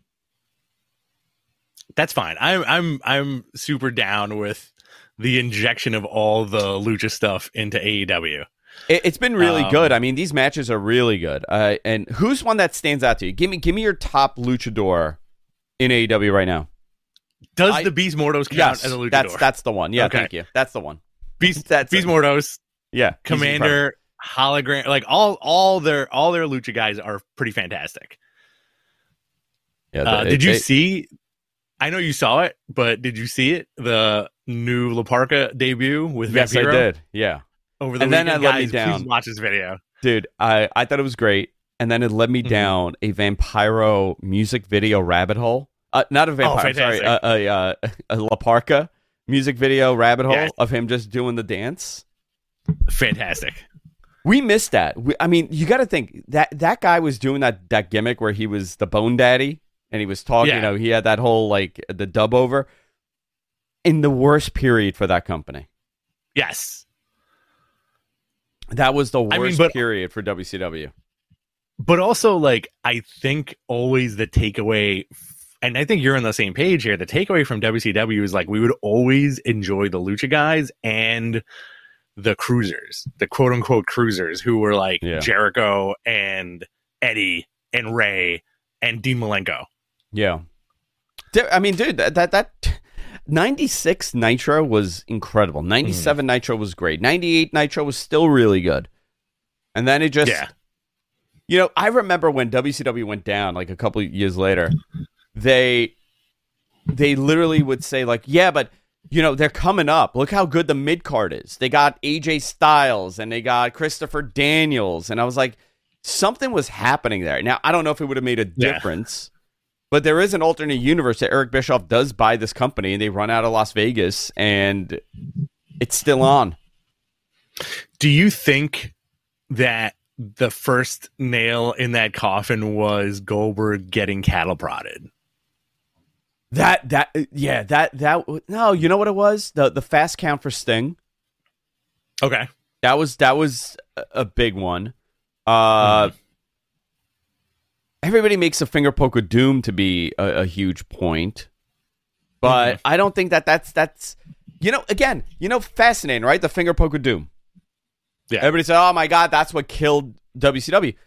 That's fine. I'm I'm I'm super down with the injection of all the lucha stuff into A E W. it it's been really Um, good. I mean, these matches are really good. Uh, and who's one that stands out to you? Give me give me your top luchador in A E W right now. Does I- the Beast Mortos count Yes, as a luchador? that's that's the one. Yeah, Okay. thank you. That's the one. Beast that's Beast it. Mortos, Yeah, he's incredible. Commander, Hologram, like all all their all their lucha guys are pretty fantastic. Yeah, Uh, they- did you they- see? I know you saw it, but did you see it? The new La Parka debut with Yes, I Vampiro did. Yeah, over the And then weekend. it let me Guys, down. please watch this video. dude, I I thought it was great, and then it led me Mhm. down a Vampiro music video rabbit hole. Uh, not a vampire. I'm sorry, fantastic. a, a, uh, a La Parka music video rabbit hole Yes. of him just doing the dance. Fantastic. We missed that. We, I mean, you got to think that that guy was doing that that gimmick where he was the Bone Daddy and he was talking. Yeah. You know, he had that whole like the dub over in the worst period for that company. Yes. That was the worst I mean, but- period for W C W. But also, like, I think always the takeaway, and I think you're on the same page here, the takeaway from W C W is like we would always enjoy the lucha guys and the cruisers, the quote unquote cruisers who were like Yeah. Jericho and Eddie and Ray and Dean Malenko. Yeah. Dude, I mean, dude, that that, that ninety-six Nitro was incredible. ninety-seven Nitro was great. ninety-eight Nitro was still really good. And then it just, Yeah. you know, I remember when W C W went down, like a couple of years later, they they literally would say like, yeah, but you know, they're coming up. Look how good the mid card is. They got A J Styles and they got Christopher Daniels, and I was like, something was happening there. Now I don't know if it would have made a Yeah. difference. But there is an alternate universe that Eric Bischoff does buy this company, and they run out of Las Vegas, and it's still on. Do you think that the first nail in that coffin was Goldberg getting cattle prodded? That that yeah that that no, you know what it was? The the fast count for Sting. Okay. That was that was a- a big one. Uh, Mhm. Everybody makes a finger poke of doom to be a, a huge point, but Mhm. I don't think that that's that's you know again you know fascinating, right? The finger poke of doom. Yeah. Everybody said, "Oh my God, that's what killed W C W."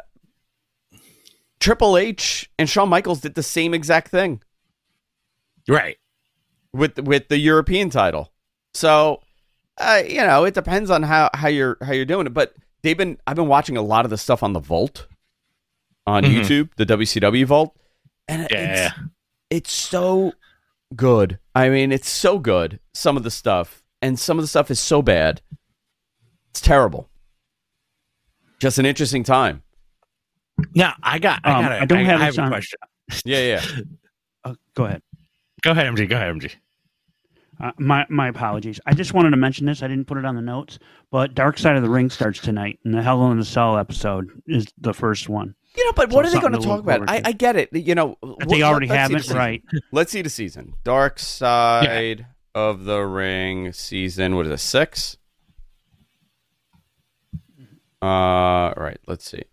Triple H and Shawn Michaels did the same exact thing Right. with with the European title. So, uh, you know, it depends on how, how you're how you're doing it. But they've been I've been watching a lot of the stuff on the Vault on Mhm. YouTube, the W C W Vault, and Yeah. it's it's so good. I mean, it's so good. Some of the stuff, and some of the stuff is so bad. It's terrible. Just an interesting time. Now I got. I Um, got. I don't have I this have a on- question. Yeah, yeah. Uh, go ahead. Go ahead, M G. Go ahead, M G. Uh, my my apologies. I just wanted to mention this. I didn't put it on the notes, but Dark Side of the Ring starts tonight, and the Hell in the Cell episode is the first one. You know, but So what are they something going to to talk look about? forward I, to. I get it. You know, But they already have it, right? Let's see the season. Dark Side of the Ring season. What is it? Six. Uh, all right. Let's see.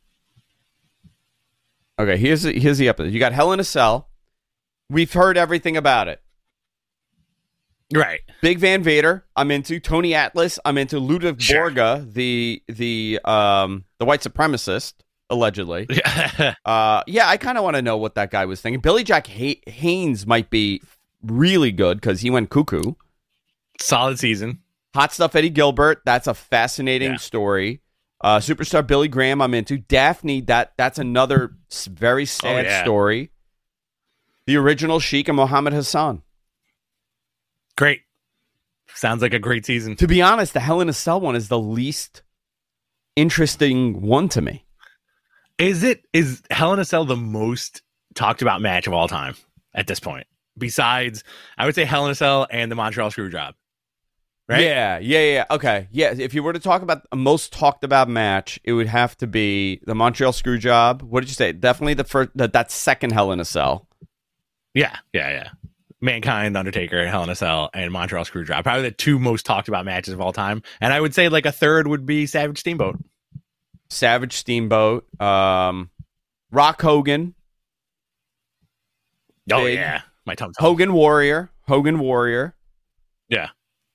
Okay, here's the, here's the episode. You got Hell in a Cell. We've heard everything about it. Right. Big Van Vader, I'm into. Tony Atlas, I'm into. Ludwig Sure. Borga, the the um the white supremacist, allegedly. Yeah. Uh, yeah, I kind of want to know what that guy was thinking. Billy Jack Hay- Haynes might be really good because he went cuckoo. Solid season. Hot Stuff Eddie Gilbert, that's a fascinating Yeah. story. Uh, superstar Billy Graham, I'm into. Daphne, that that's another s- very sad Oh, yeah. story. The original Sheik and Mohammed Hassan. Great. Sounds like a great season. To be honest, the Hell in a Cell one is the least interesting one to me. Is it is Hell in a Cell the most talked about match of all time at this point? Besides, I would say Hell in a Cell and the Montreal Screwjob. Right? Yeah, yeah, yeah. Okay. Yeah, if you were to talk about a most talked about match, it would have to be the Montreal Screwjob. What did you say? Definitely the first that, that second Hell in a Cell. Yeah, yeah, yeah. Mankind, Undertaker, Hell in a Cell, and Montreal Screwjob. Probably the two most talked about matches of all time. And I would say like a third would be Savage Steamboat. Savage Steamboat, um, Rock Hogan, Oh, Big. yeah. My tum tum. Hogan Warrior, Hogan Warrior, Yeah.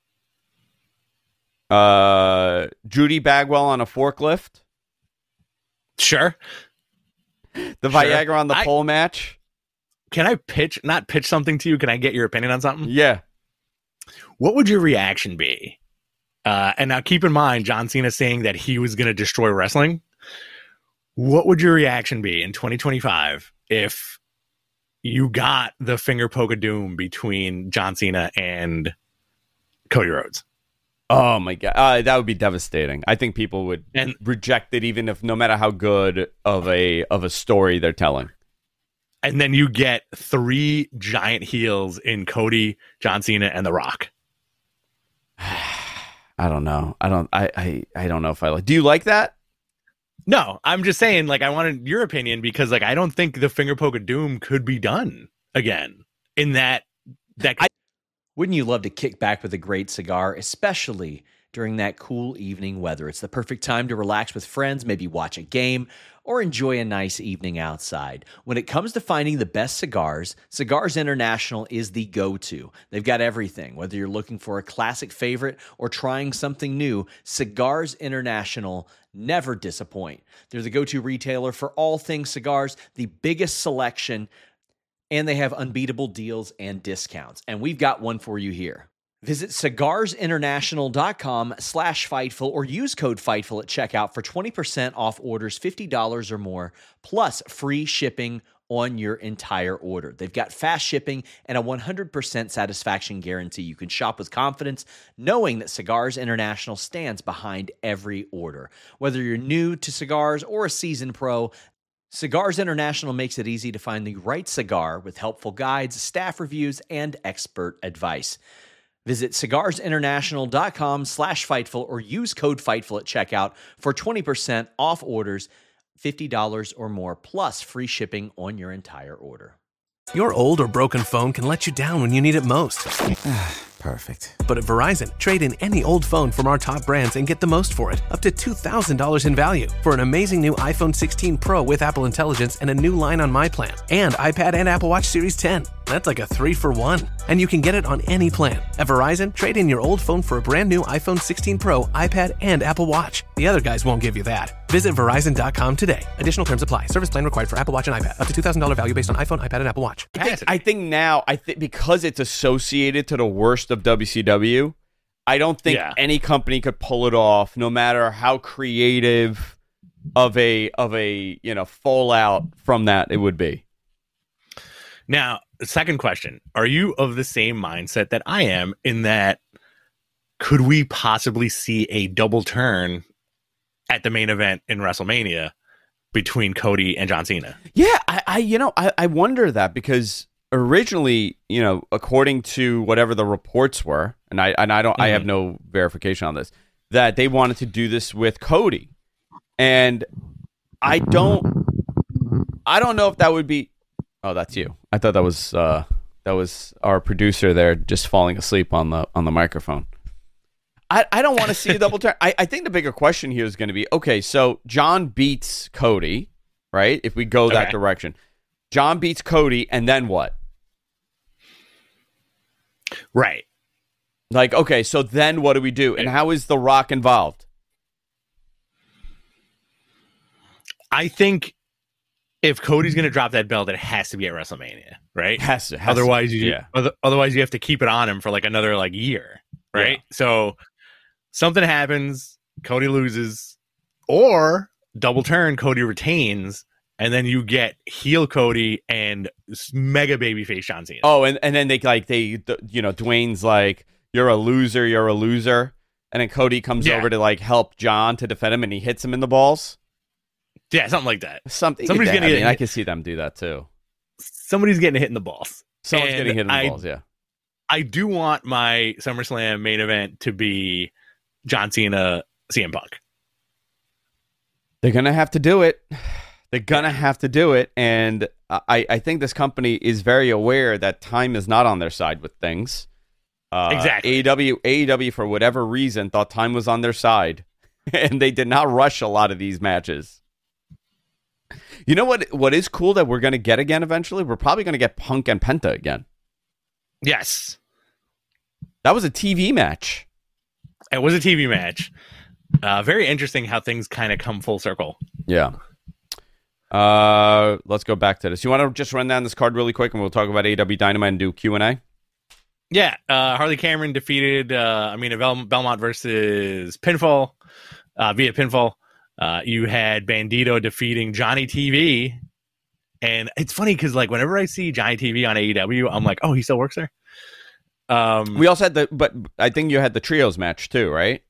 uh, Judy Bagwell on a forklift, Sure. the Sure. Viagra on the I- pole match. Can I pitch, not pitch something to you? Can I get your opinion on something? Yeah. What would your reaction be? Uh, and now keep in mind, John Cena saying that he was going to destroy wrestling. What would your reaction be in twenty twenty-five if you got the finger poke of doom between John Cena and Cody Rhodes? Oh my god, uh, that would be devastating. I think people would And- reject it, even if no matter how good of a of a story they're telling. And then you get three giant heels in Cody, John Cena, and The Rock. I don't know. I don't. I. I. I don't know if I like. Do you like that? No, I'm just saying, like, I wanted your opinion because, like, I don't think the finger poke of doom could be done again in that. that I- Wouldn't you love to kick back with a great cigar, especially during that cool evening weather? It's the perfect time to relax with friends, maybe watch a game, or enjoy a nice evening outside. When it comes to finding the best cigars, Cigars International is the go-to. They've got everything. Whether you're looking for a classic favorite or trying something new, Cigars International never disappoint. They're the go-to retailer for all things cigars, the biggest selection, and they have unbeatable deals and discounts. And we've got one for you here. Visit cigarsinternational.com slash Fightful or use code Fightful at checkout for twenty percent off orders fifty dollars or more, plus free shipping on your entire order. They've got fast shipping and a one hundred percent satisfaction guarantee. You can shop with confidence, knowing that Cigars International stands behind every order. Whether you're new to cigars or a seasoned pro, Cigars International makes it easy to find the right cigar with helpful guides, staff reviews, and expert advice. Visit cigarsinternational.com slash Fightful or use code Fightful at checkout for twenty percent off orders, fifty dollars or more, plus free shipping on your entire order. Your old or broken phone can let you down when you need it most. Perfect. But at Verizon, trade in any old phone from our top brands and get the most for it, up to two thousand dollars in value. For an amazing new iPhone sixteen Pro with Apple Intelligence and a new line on My Plan. And iPad and Apple Watch Series ten. That's like a three for one. And you can get it on any plan. At Verizon, trade in your old phone for a brand new iPhone sixteen Pro, iPad, and Apple Watch. The other guys won't give you that. Visit Verizon dot com today. Additional terms apply. Service plan required for Apple Watch and iPad. Up to two thousand dollars value based on iPhone, iPad, and Apple Watch. I think, I think now, I think because it's associated to the worst of W C W, I don't think Yeah. any company could pull it off, no matter how creative of a of a you know fallout from that it would be. Now, second question. Are you of the same mindset that I am in that could we possibly see a double turn at the main event in WrestleMania between Cody and John Cena? Yeah, I, I you know I, I wonder that because originally, you know, according to whatever the reports were, and I and I don't I have no verification on this, that they wanted to do this with Cody. And I don't I don't know if that would be Oh, that's you. I thought that was uh that was our producer there just falling asleep on the on the microphone. I, I don't want to see a double turn. I, I think the bigger question here is going to be, okay, so John beats Cody, right? If we go that Okay. direction. John beats Cody, and then what? Right. Like, okay, so then what do we do? And how is The Rock involved? I think if Cody's going to drop that belt, it has to be at WrestleMania, right? Has to. Has Otherwise, to. you yeah. other, otherwise you have to keep it on him for like another like year, right? Yeah. So something happens, Cody loses, or double turn, Cody retains, and then you get heel Cody and mega babyface John Cena. Oh, and, and then they like they you know Dwayne's like, you're a loser, you're a loser, and then Cody comes yeah. over to like help John to defend him, and he hits him in the balls. Yeah, something like that. Something. Somebody's yeah, getting. I mean, hit. I can see them do that too. Somebody's getting hit in the balls. Someone's and getting hit in the I, balls. Yeah. I do want my SummerSlam main event to be John Cena, C M Punk. They're gonna have to do it. They're gonna have to do it, and I, I think this company is very aware that time is not on their side with things. Uh, exactly. A E W, A E W, for whatever reason, thought time was on their side, and they did not rush a lot of these matches. You know what? What is cool that we're gonna get again eventually? We're probably gonna get Punk and Penta again. Yes. That was a T V match. It was a T V match. Uh, very interesting how things kind of come full circle. Yeah. Uh, let's go back to this. You want to just run down this card really quick, and we'll talk about A E W Dynamite and do Q and A? Yeah. Uh, Harley Cameron defeated uh, Amina Bel- Belmont versus pinfall uh, via pinfall. Uh, you had Bandito defeating Johnny T V. And it's funny because like whenever I see Johnny T V on A E W, I'm like, oh, he still works there. Um, we also had the, but I think you had the trios match too, right?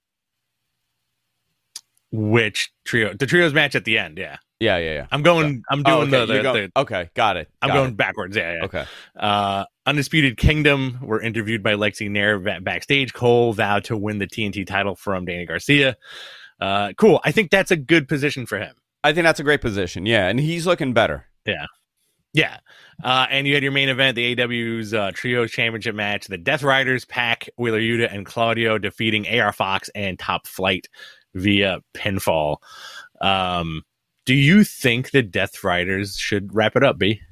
Which trio? The trios match at the end, yeah. Yeah, yeah, yeah. I'm going. I'm doing oh, okay. the, the, go, the. Okay, got it. I'm got going it. backwards. Yeah, yeah. Okay. Uh, Undisputed Kingdom were interviewed by Lexi Nair backstage. Cole vowed to win the T N T title from Danny Garcia. Uh, cool. I think that's a good position for him. I think that's a great position. Yeah, and he's looking better. Yeah. Yeah. Uh, and you had your main event, the A E W's uh, Trios Championship match. The Death Riders, Pac, Wheeler Yuta, and Claudio defeating A R Fox and Top Flight via pinfall. Um, do you think the Death Riders should wrap it up, B?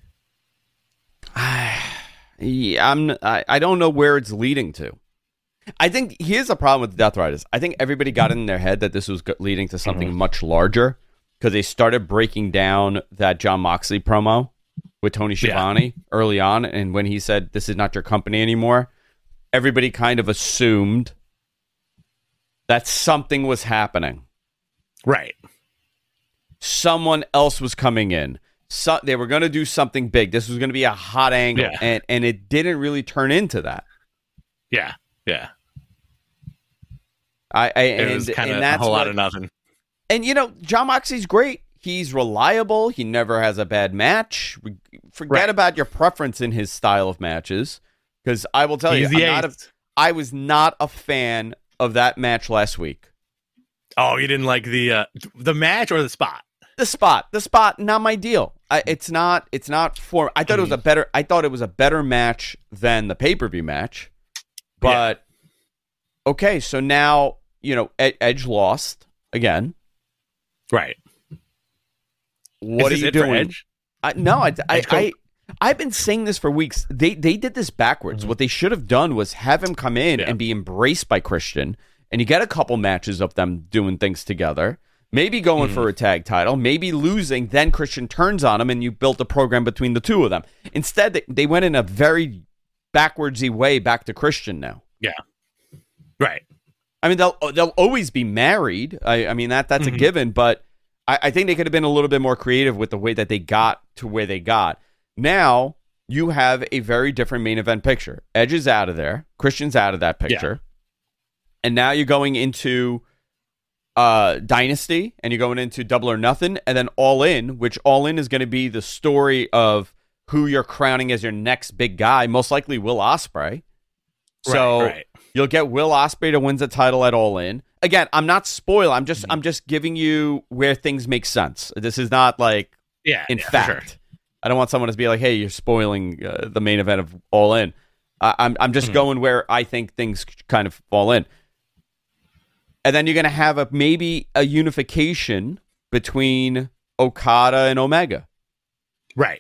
yeah, I'm, I, I don't know where it's leading to. I think here's the problem with the Death Riders. I think everybody got in their head that this was leading to something mm-hmm. much larger because they started breaking down that Jon Moxley promo with Tony Schiavone yeah. early on. And when he said, this is not your company anymore, everybody kind of assumed that something was happening. Right. Someone else was coming in. So they were going to do something big. This was going to be a hot angle. Yeah. And, and it didn't really turn into that. Yeah. Yeah. I, I it and, was kind of and a whole what, lot of nothing. And, you know, Jon Moxley's great. He's reliable. He never has a bad match. Forget right. about your preference in his style of matches. Because I will tell He's you, the I'm not a, I was not a fan of that match last week. Oh, you didn't like the uh, the match or the spot? The spot. The spot, not my deal. I, it's not It's not for... I thought mm. it was a better... I thought it was a better match than the pay-per-view match. But, yeah. okay, so now, you know, Ed- Edge lost again. Right. What Is are you it doing? For Edge? I, no, I, I, I, I've been saying this for weeks. They they did this backwards. Mm-hmm. What they should have done was have him come in yeah. and be embraced by Christian, and you get a couple matches of them doing things together. Maybe going mm-hmm. for a tag title, maybe losing, then Christian turns on him, and you built a program between the two of them. Instead, they, they went in a very backwardsy way back to Christian now. Yeah, right. I mean, they'll they'll always be married. I, I mean that that's mm-hmm. a given, but I, I think they could have been a little bit more creative with the way that they got to where they got. Now you have a very different main event picture. Edge is out of there. Christian's out of that picture, yeah. and now you're going into uh, Dynasty, and you're going into Double or Nothing, and then All In, which All In is going to be the story of who you're crowning as your next big guy. Most likely Will Ospreay. So right, right. you'll get Will Ospreay to win the title at All In. Again, I'm not spoiling. I'm just mm-hmm. I'm just giving you where things make sense. This is not like yeah, in yeah, fact. Sure. I don't want someone to be like, "Hey, you're spoiling uh, the main event of All In." Uh, I'm I'm just mm-hmm. going where I think things kind of fall in. And then you're going to have a maybe a unification between Okada and Omega. Right.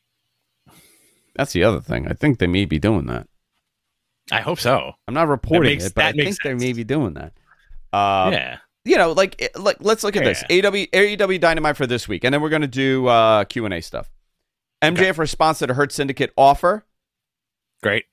That's the other thing. I think they may be doing that. I hope so. I'm not reporting makes, it, but I think sense. they may be doing that. Uh, yeah. You know, like, like let's look at yeah. this. A E W Dynamite for this week, and then we're going to do uh, Q and A stuff. M J F okay. response to the Hurt Syndicate offer. Great.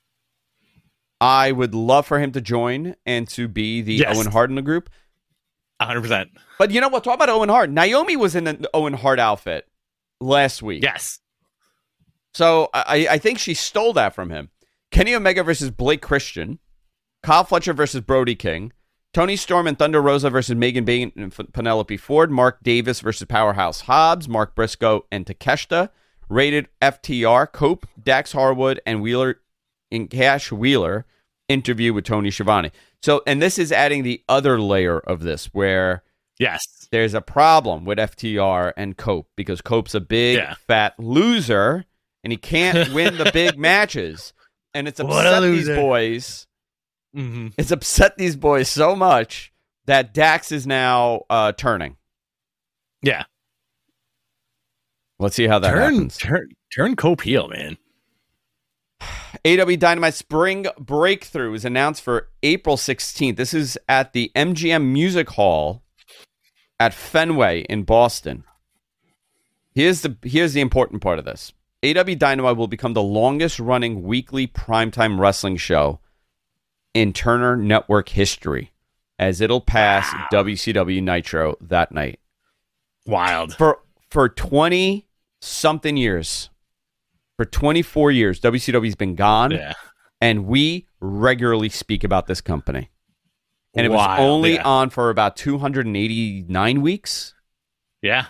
I would love for him to join and to be the yes. Owen Hart in the group. one hundred percent. But you know what? Talk about Owen Hart. Naomi was in an Owen Hart outfit last week. Yes. So I, I think she stole that from him. Kenny Omega versus Blake Christian. Kyle Fletcher versus Brody King. Tony Storm and Thunder Rosa versus Megan Bayne and F- Penelope Ford. Mark Davis versus Powerhouse Hobbs. Mark Briscoe and Takeshita. Rated F T R. Cope, Dax Harwood, and Wheeler and Cash Wheeler interview with Tony Schiavone. So, and this is adding the other layer of this where yes, there's a problem with F T R and Cope because Cope's a big Yeah. fat loser and he can't win the big matches. And it's What a upset these loser. boys. Mm-hmm. It's upset these boys so much that Dax is now uh, turning. Yeah. Let's see how that Turn, happens. turn, turn Cope heel, man. A E W Dynamite Spring Breakthrough is announced for April sixteenth. This is at the M G M Music Hall at Fenway in Boston. Here's the here's the important part of this. A E W Dynamite will become the longest running weekly primetime wrestling show in Turner Network history, as it'll pass Wow. W C W Nitro that night. Wild. For for twenty something years. For twenty-four years, W C W's been gone. Yeah. And we regularly speak about this company. And it was Wild, only yeah. on for about two hundred eighty-nine weeks. Yeah.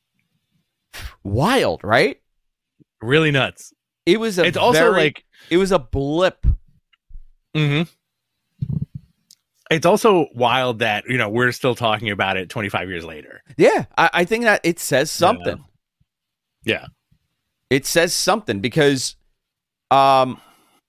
Wild, right? Really nuts. It was a It's also very- like, it was a blip. hmm it's also wild that, you know, we're still talking about it twenty-five years later. Yeah, I, I think that it says something. Yeah. It says something because um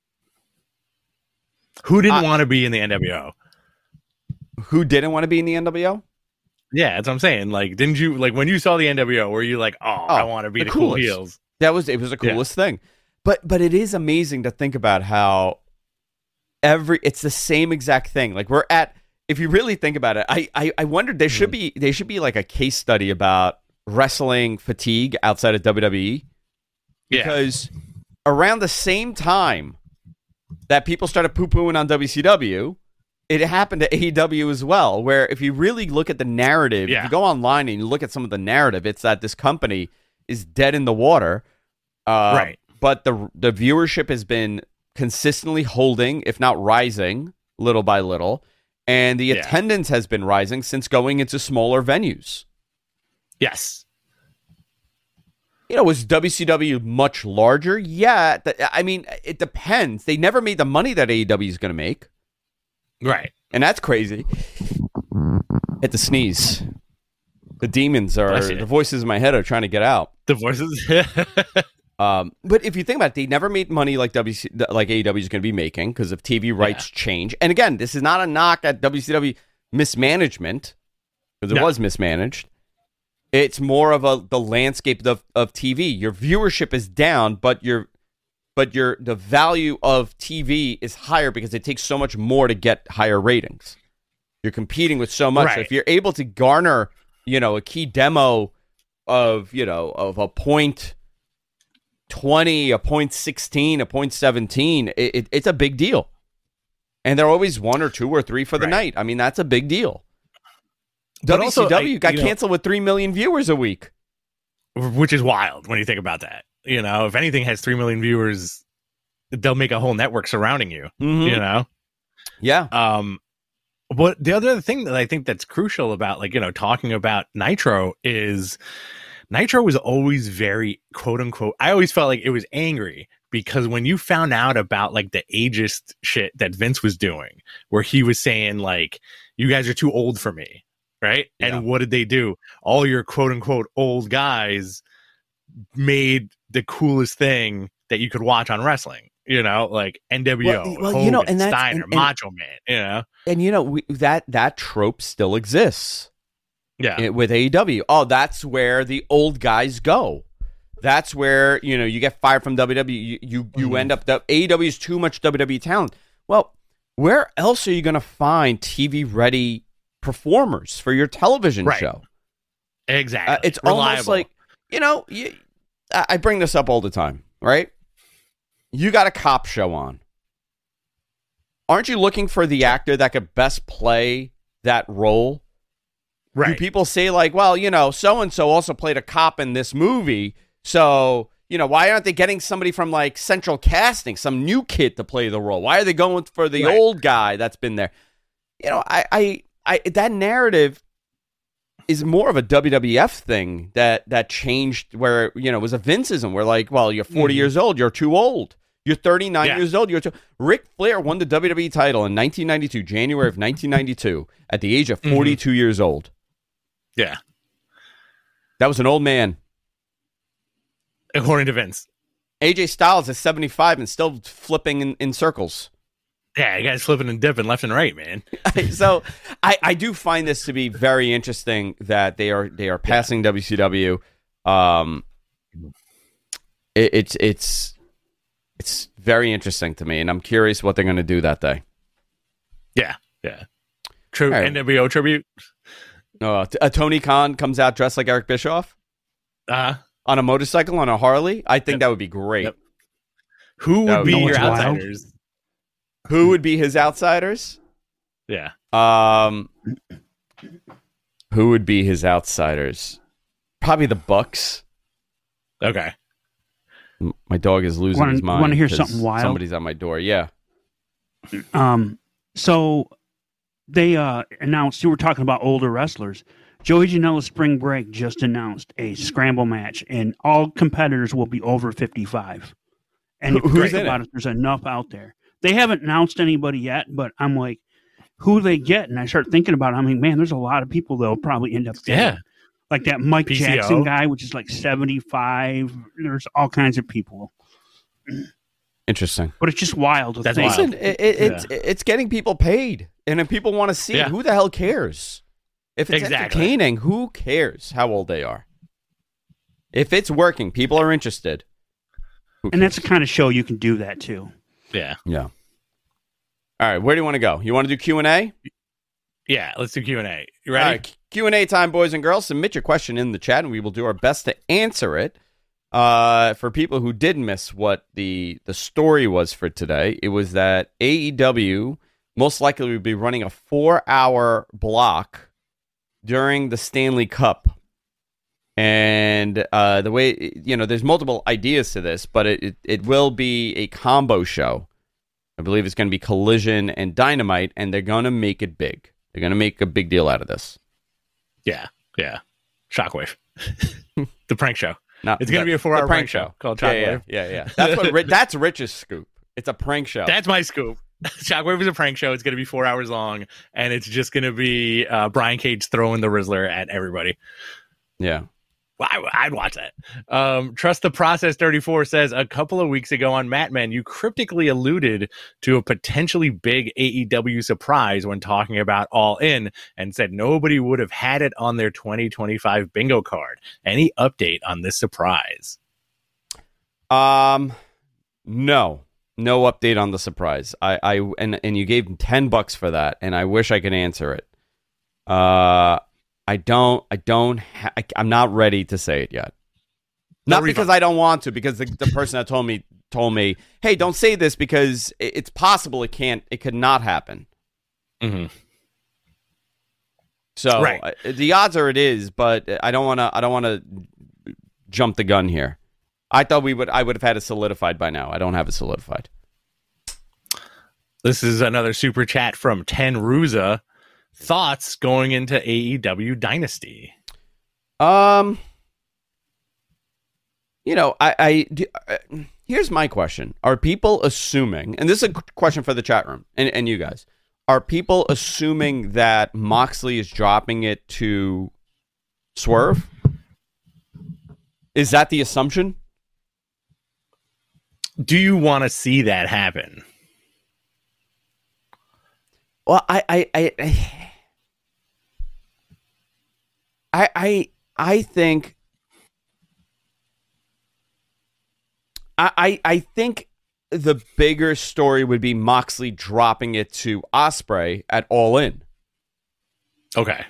Who didn't I- want to be in the N W O? who didn't want to be in the N W O? Yeah, that's what I'm saying. Like, didn't you, like, when you saw the N W O, were you like, oh, I want to be the the, cool coolest. heels? That was it was the coolest thing. But but it is amazing to think about how every it's the same exact thing. Like we're at if you really think about it, I I, I wondered there should be there should be like a case study about wrestling fatigue outside of W W E. Yeah. Because around the same time that people started poo-pooing on W C W, it happened to A E W as well, where if you really look at the narrative, Yeah. if you go online and you look at some of the narrative, it's that this company is dead in the water. Uh, Right. But the the viewership has been consistently holding, if not rising, little by little. And the Yeah. attendance has been rising since going into smaller venues. Yes. You know, was W C W much larger? Yeah. th- I mean, it depends. They never made the money that A E W is going to make. Right. And that's crazy. At the sneeze. The demons are, Bless you. the voices in my head are trying to get out. The voices. Um, but if you think about it, they never made money like W C, like A E W is going to be making because of T V rights change. And again, this is not a knock at W C W mismanagement because it No. was mismanaged. It's more of a the landscape of, of T V. Your viewership is down, but your but your the value of T V is higher because it takes so much more to get higher ratings. You're competing with so much. So Right. if you're able to garner, you know, a key demo of, you know, of a point twenty, a point sixteen, a point seventeen, it, it, it's a big deal. And they're always one or two or three for the Right. night. I mean, that's a big deal. But W C W also, I- got you know- canceled with three million viewers a week. Which is wild when you think about that. You know, if anything has three million viewers, they'll make a whole network surrounding you, Mhm. you know? Yeah. Um, but the other thing that I think that's crucial about, like, you know, talking about Nitro is Nitro was always very quote unquote. I always felt like it was angry because when you found out about like the ageist shit that Vince was doing, where he was saying like, you guys are too old for me. Right. Yeah. And what did they do? All your quote unquote old guys made the coolest thing that you could watch on wrestling. You know, like N W O, Well, well, Hogan, you know, and that's- Steiner, and- and- Macho Man, you know? And, you know, we, that, that trope still exists. Yeah. it- with A E W. Oh, that's where the old guys go. That's where, you know, you get fired from W W E. You you, you Mhm. end up the A E W is too much W W E talent. Well, where else are you going to find T V ready performers for your television Right. show? Exactly. Uh, it's Reliable. almost like, you know, you, I I bring this up all the time, right? You got a cop show on. Aren't you looking for the actor that could best play that role? Do people say like, well, you know, so and so also played a cop in this movie, so you know, why aren't they getting somebody from like Central Casting, some new kid to play the role? Why are they going for the right. old guy that's been there? You know, I, I, I, that narrative is more of a W W F thing that that changed. Where you know it was a Vinceism. Where like, well, you're forty mm-hmm. years old, you're too old. You're thirty-nine yeah. years old. You're too. Ric Flair won the W W E title in nineteen ninety-two, January of nineteen ninety-two, at the age of forty-two mm-hmm. years old. Yeah, that was an old man. According to Vince. A J Styles is seventy-five and still flipping in, in circles. Yeah, you guys flipping and dipping left and right, man. So I, I do find this to be very interesting that they are they are passing yeah. W C W. Um, it, it's it's it's very interesting to me, and I'm curious what they're going to do that day. Yeah, yeah. True. Right. N W O tribute. No, uh, uh, Tony Khan comes out dressed like Eric Bischoff. Uh huh. On a motorcycle, on a Harley, I think yep. that would be great. Yep. Who would be your outsiders? Wild. Who would be his outsiders? Yeah. Um, who would be his outsiders? Probably the Bucks. Okay. My dog is losing wanna, his mind. Want to hear something wild? Somebody's at my door. Yeah. Um. So they uh, announced. You were talking about older wrestlers. Joey Janela's Spring Break just announced a scramble match, and all competitors will be over fifty-five. And if you think about it, there's enough out there. They haven't announced anybody yet, but I'm like, who do they get? And I start thinking about it. I'm like, man, there's a lot of people they'll probably end up getting. Yeah. Like that Mike P C O Jackson guy, which is like seventy-five. There's all kinds of people. Interesting. But it's just wild. That's wild. Listen, it, it, it's, yeah. it's getting people paid. And if people want to see yeah. it, who the hell cares? If it's exactly. entertaining, who cares how old they are? If it's working, people are interested. And that's the kind of show you can do that too. Yeah. Yeah. All right, where do you want to go? You want to do Q and A? Yeah, let's do Q and A. You ready? All right, Q and A time, boys and girls. Submit your question in the chat, and we will do our best to answer it. Uh, for people who did miss what the, the story was for today, it was that A E W most likely would be running a four-hour block during the Stanley Cup. And uh, the way, you know, there's multiple ideas to this, but it, it, it will be a combo show. I believe it's going to be Collision and Dynamite, and they're going to make it big. They're going to make a big deal out of this. Yeah, yeah. Shockwave. The prank show. Not, it's going to be a four-hour prank, prank show called Shockwave. Yeah, yeah, yeah. yeah. That's what. That's Rich's scoop. It's a prank show. That's my scoop. Shockwave is a prank show. It's going to be four hours long, and it's just going to be uh, Brian Cage throwing the Rizzler at everybody. Yeah. Well, I, I'd watch that. Um, Trust the Process thirty-four says, a couple of weeks ago on Mat Men, you cryptically alluded to a potentially big A E W surprise when talking about All In and said nobody would have had it on their twenty twenty-five bingo card. Any update on this surprise? Um, no. No update on the surprise. I, I and, and you gave ten bucks for that, and I wish I could answer it. Uh... I don't, I don't, ha- I, I'm not ready to say it yet. Not because I don't want to, because the, the person that told me, told me, hey, don't say this because it, it's possible it can't, it could not happen. Mm-hmm. So right. uh, the odds are it is, but I don't want to, I don't want to jump the gun here. I thought we would, I would have had it solidified by now. I don't have it solidified. This is another super chat from Ten Ruza. Thoughts going into A E W Dynasty? Um, you know, I, I do, uh, here's my question: are people assuming, and this is a question for the chat room and, and you guys, are people assuming that Moxley is dropping it to Swerve? Is that the assumption? Do you want to see that happen? Well, I, I, I, I, I, I think, I, I, I think the bigger story would be Moxley dropping it to Ospreay at All In. Okay.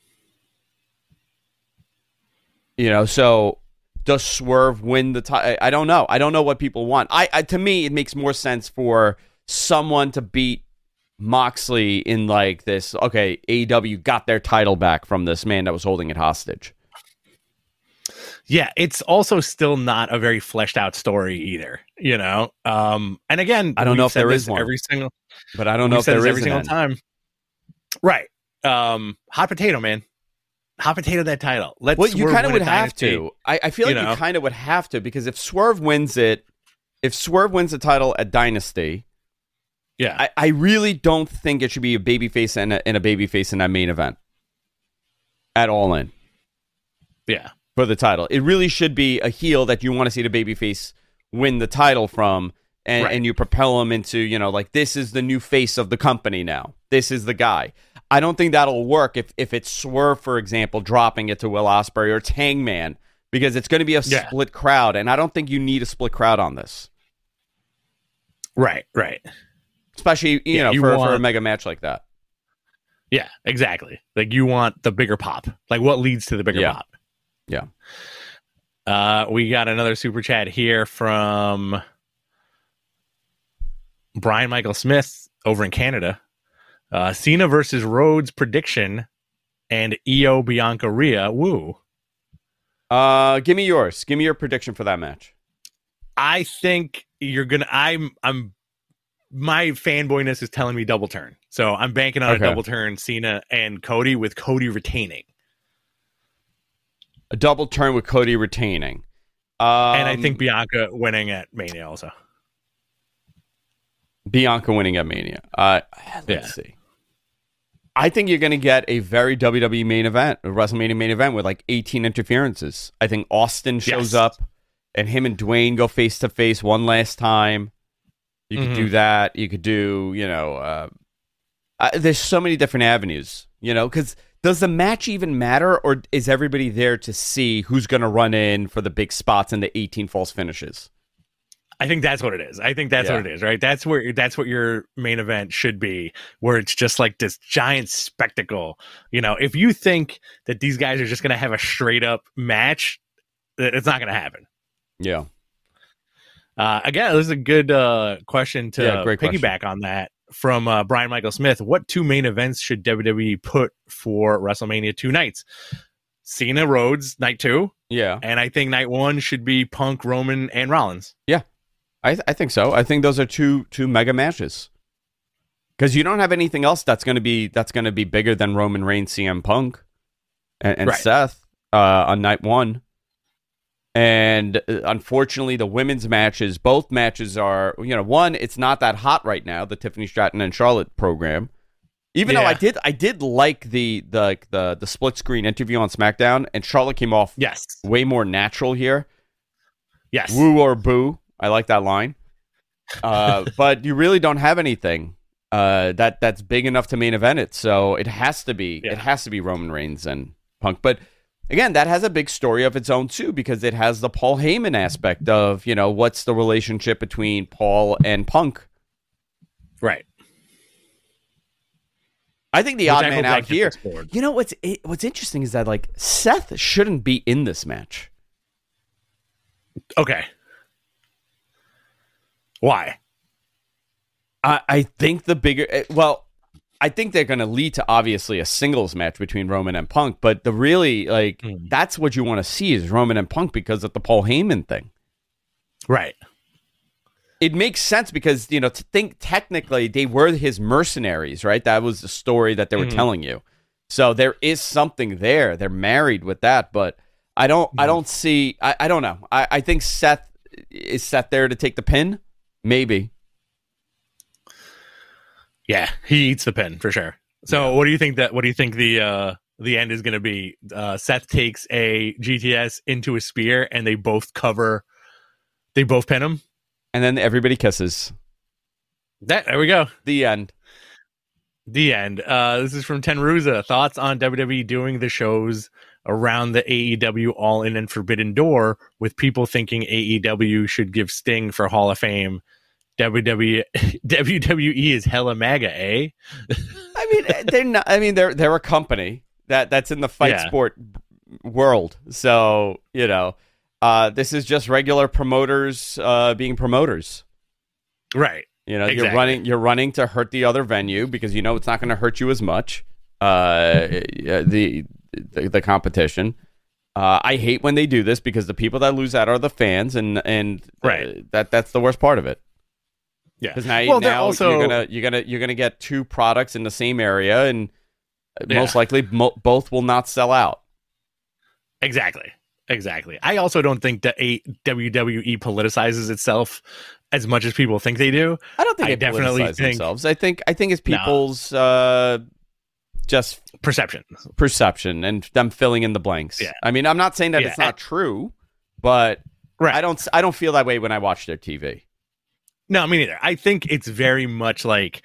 You know, so does Swerve win the title? I don't know. I don't know what people want. I, I, to me, it makes more sense for someone to beat Moxley in like this, okay, A E W got their title back from this man that was holding it hostage. Yeah, it's also still not a very fleshed out story either, you know. Um, and again, I don't know if there is one every single, but I don't know if there is every single time. Right, um, hot potato, man, hot potato that title. Let's. Well, you kind of would have dynasty. to. I, I feel like you, know? you kind of would have to because if Swerve wins it, if Swerve wins the title at Dynasty, yeah, I, I really don't think it should be a babyface and a, and a babyface in that main event at All In. Yeah. For the title. It really should be a heel that you want to see the babyface win the title from, and, right. and you propel him into, you know, like, this is the new face of the company now. This is the guy. I don't think that'll work if, if it's Swerve, for example, dropping it to Will Ospreay, or it's Hangman, because it's going to be a yeah. split crowd, and I don't think you need a split crowd on this. Right, right. Especially, you yeah, know, you for, want... for a mega match like that. Yeah, exactly. Like, you want the bigger pop. Like, what leads to the bigger yeah. pop? Yeah. Uh, we got another super chat here from Brian Michael Smith over in Canada. Uh, Cena versus Rhodes prediction and Io Bianca Rhea. Woo. Uh, give me yours. Give me your prediction for that match. I think you're gonna. I'm. I'm. My fanboyness is telling me double turn, so I'm banking on okay. a double turn Cena and Cody, with Cody retaining. A double turn with Cody retaining. Um, and I think Bianca winning at Mania also. Bianca winning at Mania. Uh, let's yeah. see. I think you're going to get a very W W E main event, a WrestleMania main event with like eighteen interferences. I think Austin shows yes. up and him and Dwayne go face to face one last time. You could mm-hmm. do that. You could do, you know, uh, uh, there's so many different avenues, you know, because does the match even matter, or is everybody there to see who's going to run in for the big spots and the eighteen false finishes? I think that's what it is. I think that's yeah. what it is, right? That's where that's what your main event should be, where it's just like this giant spectacle. You know, if you think that these guys are just going to have a straight up match, it's not going to happen. Yeah. Uh, again, this is a good uh, question to yeah, great piggyback question. on that. From uh, Brian Michael Smith, what two main events should W W E put for WrestleMania two nights? Cena Rhodes night two, yeah, and I think night one should be Punk, Roman, and Rollins. Yeah, I th- I think so. I think those are two two mega matches, because you don't have anything else that's going to be that's going to be bigger than Roman Reigns, C M Punk, and, and right. Seth uh, on night one. And unfortunately, the women's matches, both matches are, you know, one, it's not that hot right now, the Tiffany Stratton and Charlotte program. Even yeah. though I did I did like the, the the the split screen interview on SmackDown, and Charlotte came off yes. way more natural here. Yes. Woo or boo. I like that line. Uh, but you really don't have anything uh, that that's big enough to main event it. So it has to be yeah. it has to be Roman Reigns and Punk. But again, that has a big story of its own, too, because it has the Paul Heyman aspect of, you know, what's the relationship between Paul and Punk? Right. I think the Which odd I man out here, you know, what's what's interesting is that, like, Seth shouldn't be in this match. Okay. Why? I, I think the bigger, well, I think they're going to lead to obviously a singles match between Roman and Punk, but the really, like, mm. that's what you want to see is Roman and Punk because of the Paul Heyman thing. Right. It makes sense because, you know, to think technically they were his mercenaries, right? That was the story that they were mm-hmm. telling you. So there is something there. They're married with that, but I don't, mm-hmm. I don't see, I, I don't know. I, I think Seth is Seth there to take the pin. Maybe. Yeah, he eats the pin for sure. So, yeah. what do you think that? What do you think the uh, the end is going to be? Uh, Seth takes a G T S into a spear, and they both cover. They both pin him, and then everybody kisses. That there we go. The end. The end. Uh, this is from Tenruza. Thoughts on W W E doing the shows around the A E W All In and Forbidden Door, with people thinking A E W should give Sting for Hall of Fame. W W E, W W E is hella MAGA, eh? I mean, they're not. I mean, they're they're a company that that's in the fight yeah. sport world. So you know, uh, this is just regular promoters uh, being promoters, right? You know, Exactly. you're running you're running to hurt the other venue because you know it's not going to hurt you as much. Uh, the, the the competition. Uh, I hate when they do this because the people that lose out are the fans, and and uh, Right. that that's the worst part of it. Yeah. Because now, Well, they're now also- you're gonna you're gonna you're gonna get two products in the same area, and Yeah. most likely mo- both will not sell out. Exactly. Exactly. I also don't think that a W W E politicizes itself as much as people think they do. I don't think I they definitely politicize think- themselves. I think I think it's No. people's uh, just Perception. perception and them filling in the blanks. Yeah. I mean, I'm not saying that Yeah. it's not true, but Right. I don't I don't feel that way when I watch their T V. No, me neither. I think it's very much like,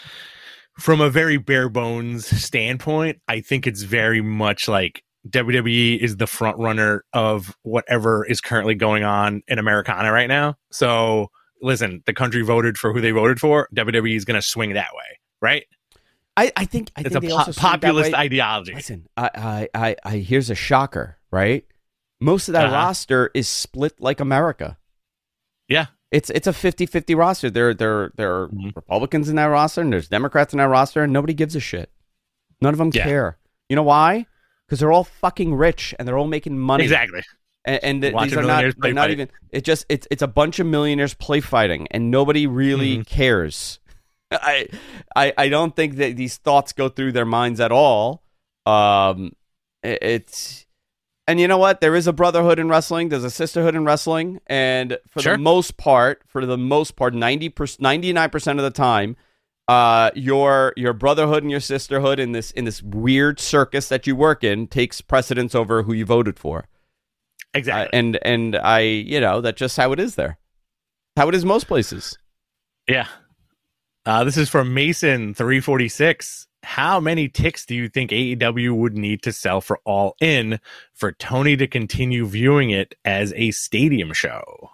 from a very bare bones standpoint, I think it's very much like W W E is the front runner of whatever is currently going on in Americana right now. So listen, the country voted for who they voted for. W W E is going to swing that way, right? I, I think I It's think a they po- also swing that populist way. ideology. Listen, I, I, I, I here's a shocker, right? Most of that Uh-huh. roster is split like America. Yeah. It's it's a fifty-fifty roster. There there there are Mhm. Republicans in that roster and there's Democrats in that roster and nobody gives a shit. None of them Yeah. care. You know why? Because they're all fucking rich and they're all making money. Exactly. And, and th- Watch these the are not millionaires play they're not fight. even. It just it's it's a bunch of millionaires play fighting and nobody really Mhm. cares. I, I I don't think that these thoughts go through their minds at all. Um, it- it's and you know what? There is a brotherhood in wrestling. There's a sisterhood in wrestling, and for Sure. the most part, for the most part, ninety percent, ninety-nine percent of the time, uh, your your brotherhood and your sisterhood in this in this weird circus that you work in takes precedence over who you voted for. Exactly. Uh, and and I, you know, that's just how it is there. How it is most places. Yeah. Uh, this is from Mason three forty-six. How many ticks do you think A E W would need to sell for All In for Tony to continue viewing it as a stadium show?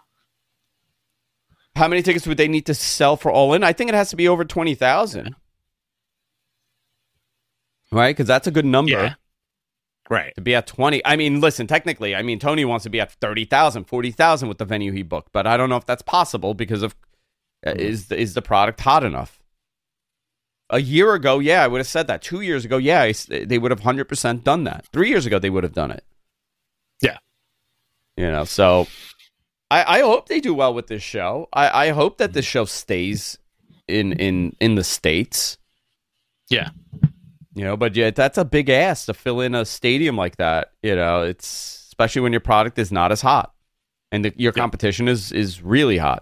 How many tickets would they need to sell for All In? I think it has to be over twenty thousand. Right? Because that's a good number. Yeah. Right. To be at twenty. I mean, listen, technically, I mean, Tony wants to be at thirty thousand, forty thousand with the venue he booked, but I don't know if that's possible because of uh, is, the, is the product hot enough? A year ago, yeah, I would have said that. Two years ago, yeah, I s- they would have one hundred percent done that. Three years ago, they would have done it. Yeah. You know, so I, I hope they do well with this show. I, I hope that this show stays in, in, in the States. Yeah. You know, but yeah, that's a big ass to fill in a stadium like that. You know, it's especially when your product is not as hot and the, your Yeah. competition is is really hot.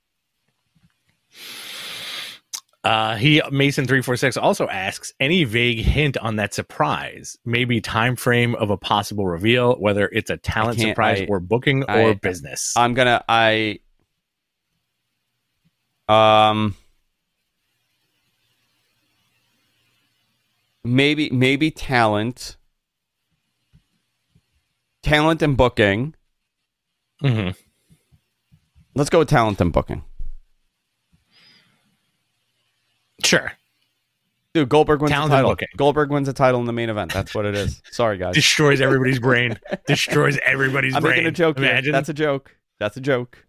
Uh, he Mason three forty-six also asks, any vague hint on that surprise? Maybe time frame of a possible reveal, whether it's a talent I can't- surprise I- or booking I- or business. I'm gonna I um maybe maybe talent talent and booking. Mhm. Let's go with talent and booking. Sure. Dude, Goldberg wins Talent the and title. booking. Goldberg wins the title in the main event. That's what it is. Sorry, guys. Destroys everybody's brain. Destroys everybody's I'm brain. making a joke here. Imagine. That's a joke. That's a joke.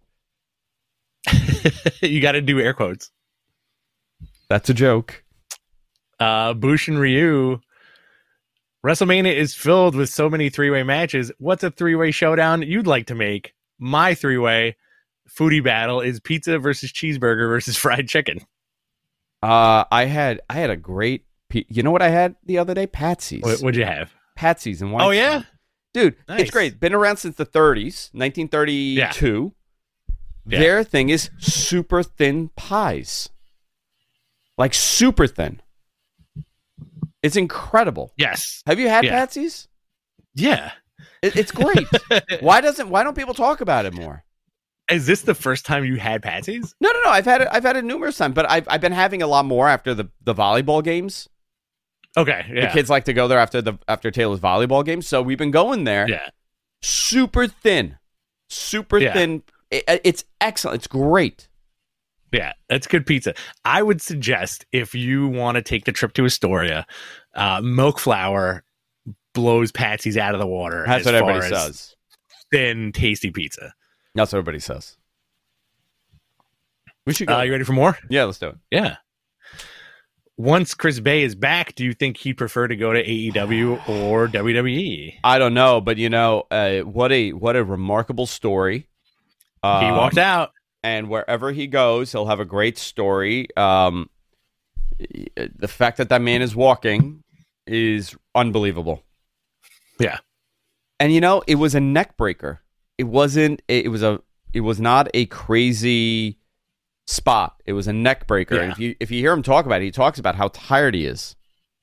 You got to do air quotes. That's a joke. Uh, Bush and Ryu. WrestleMania is filled with so many three-way matches. What's a three-way showdown you'd like to make? My three-way foodie battle is pizza versus cheeseburger versus fried chicken. Uh, I had I had a great. Pe- you know what I had the other day? Patsy's. What, what'd you have? Patsy's and Oh, yeah? dude, Nice. it's great. Been around since the thirties, nineteen thirty-two. Yeah. Their thing is super thin pies, like super thin. It's incredible. Yes. Have you had Yeah. Patsy's? Yeah. It, it's great. why doesn't Why don't people talk about it more? Is this the first time you had Patsy's? No, no, no. I've had it. I've had it numerous times, but I've I've been having a lot more after the, the volleyball games. Okay. Yeah. The kids like to go there after the after Taylor's volleyball games, so we've been going there. Yeah. Super thin, super Yeah. thin. It, it's excellent. It's great. Yeah, that's good pizza. I would suggest if you want to take the trip to Astoria, uh, Milk Flour blows Patsy's out of the water. That's as what everybody far as says. Thin, tasty pizza. That's what everybody says. We should go. Uh, you ready for more? Yeah, let's do it. Yeah. Once Chris Bay is back, do you think he'd prefer to go to A E W or W W E? I don't know, but you know, uh, what a what a remarkable story. Um, He walked out. And wherever he goes, he'll have a great story. Um, the fact that that man is walking is unbelievable. Yeah. And you know, it was a neck breaker. It wasn't. It was a. It was not a crazy spot. It was a neck breaker. Yeah. And if you if you hear him talk about it, he talks about how tired he is.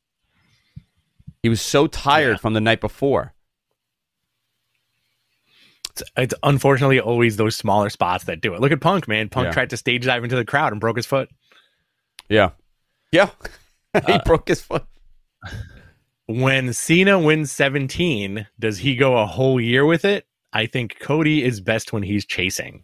He was so tired Yeah. from the night before. It's, it's unfortunately always those smaller spots that do it. Look at Punk, man. Punk Yeah. tried to stage dive into the crowd and broke his foot. Yeah, yeah. he Uh, broke his foot. When Cena wins seventeen, does he go a whole year with it? I think Cody is best when he's chasing.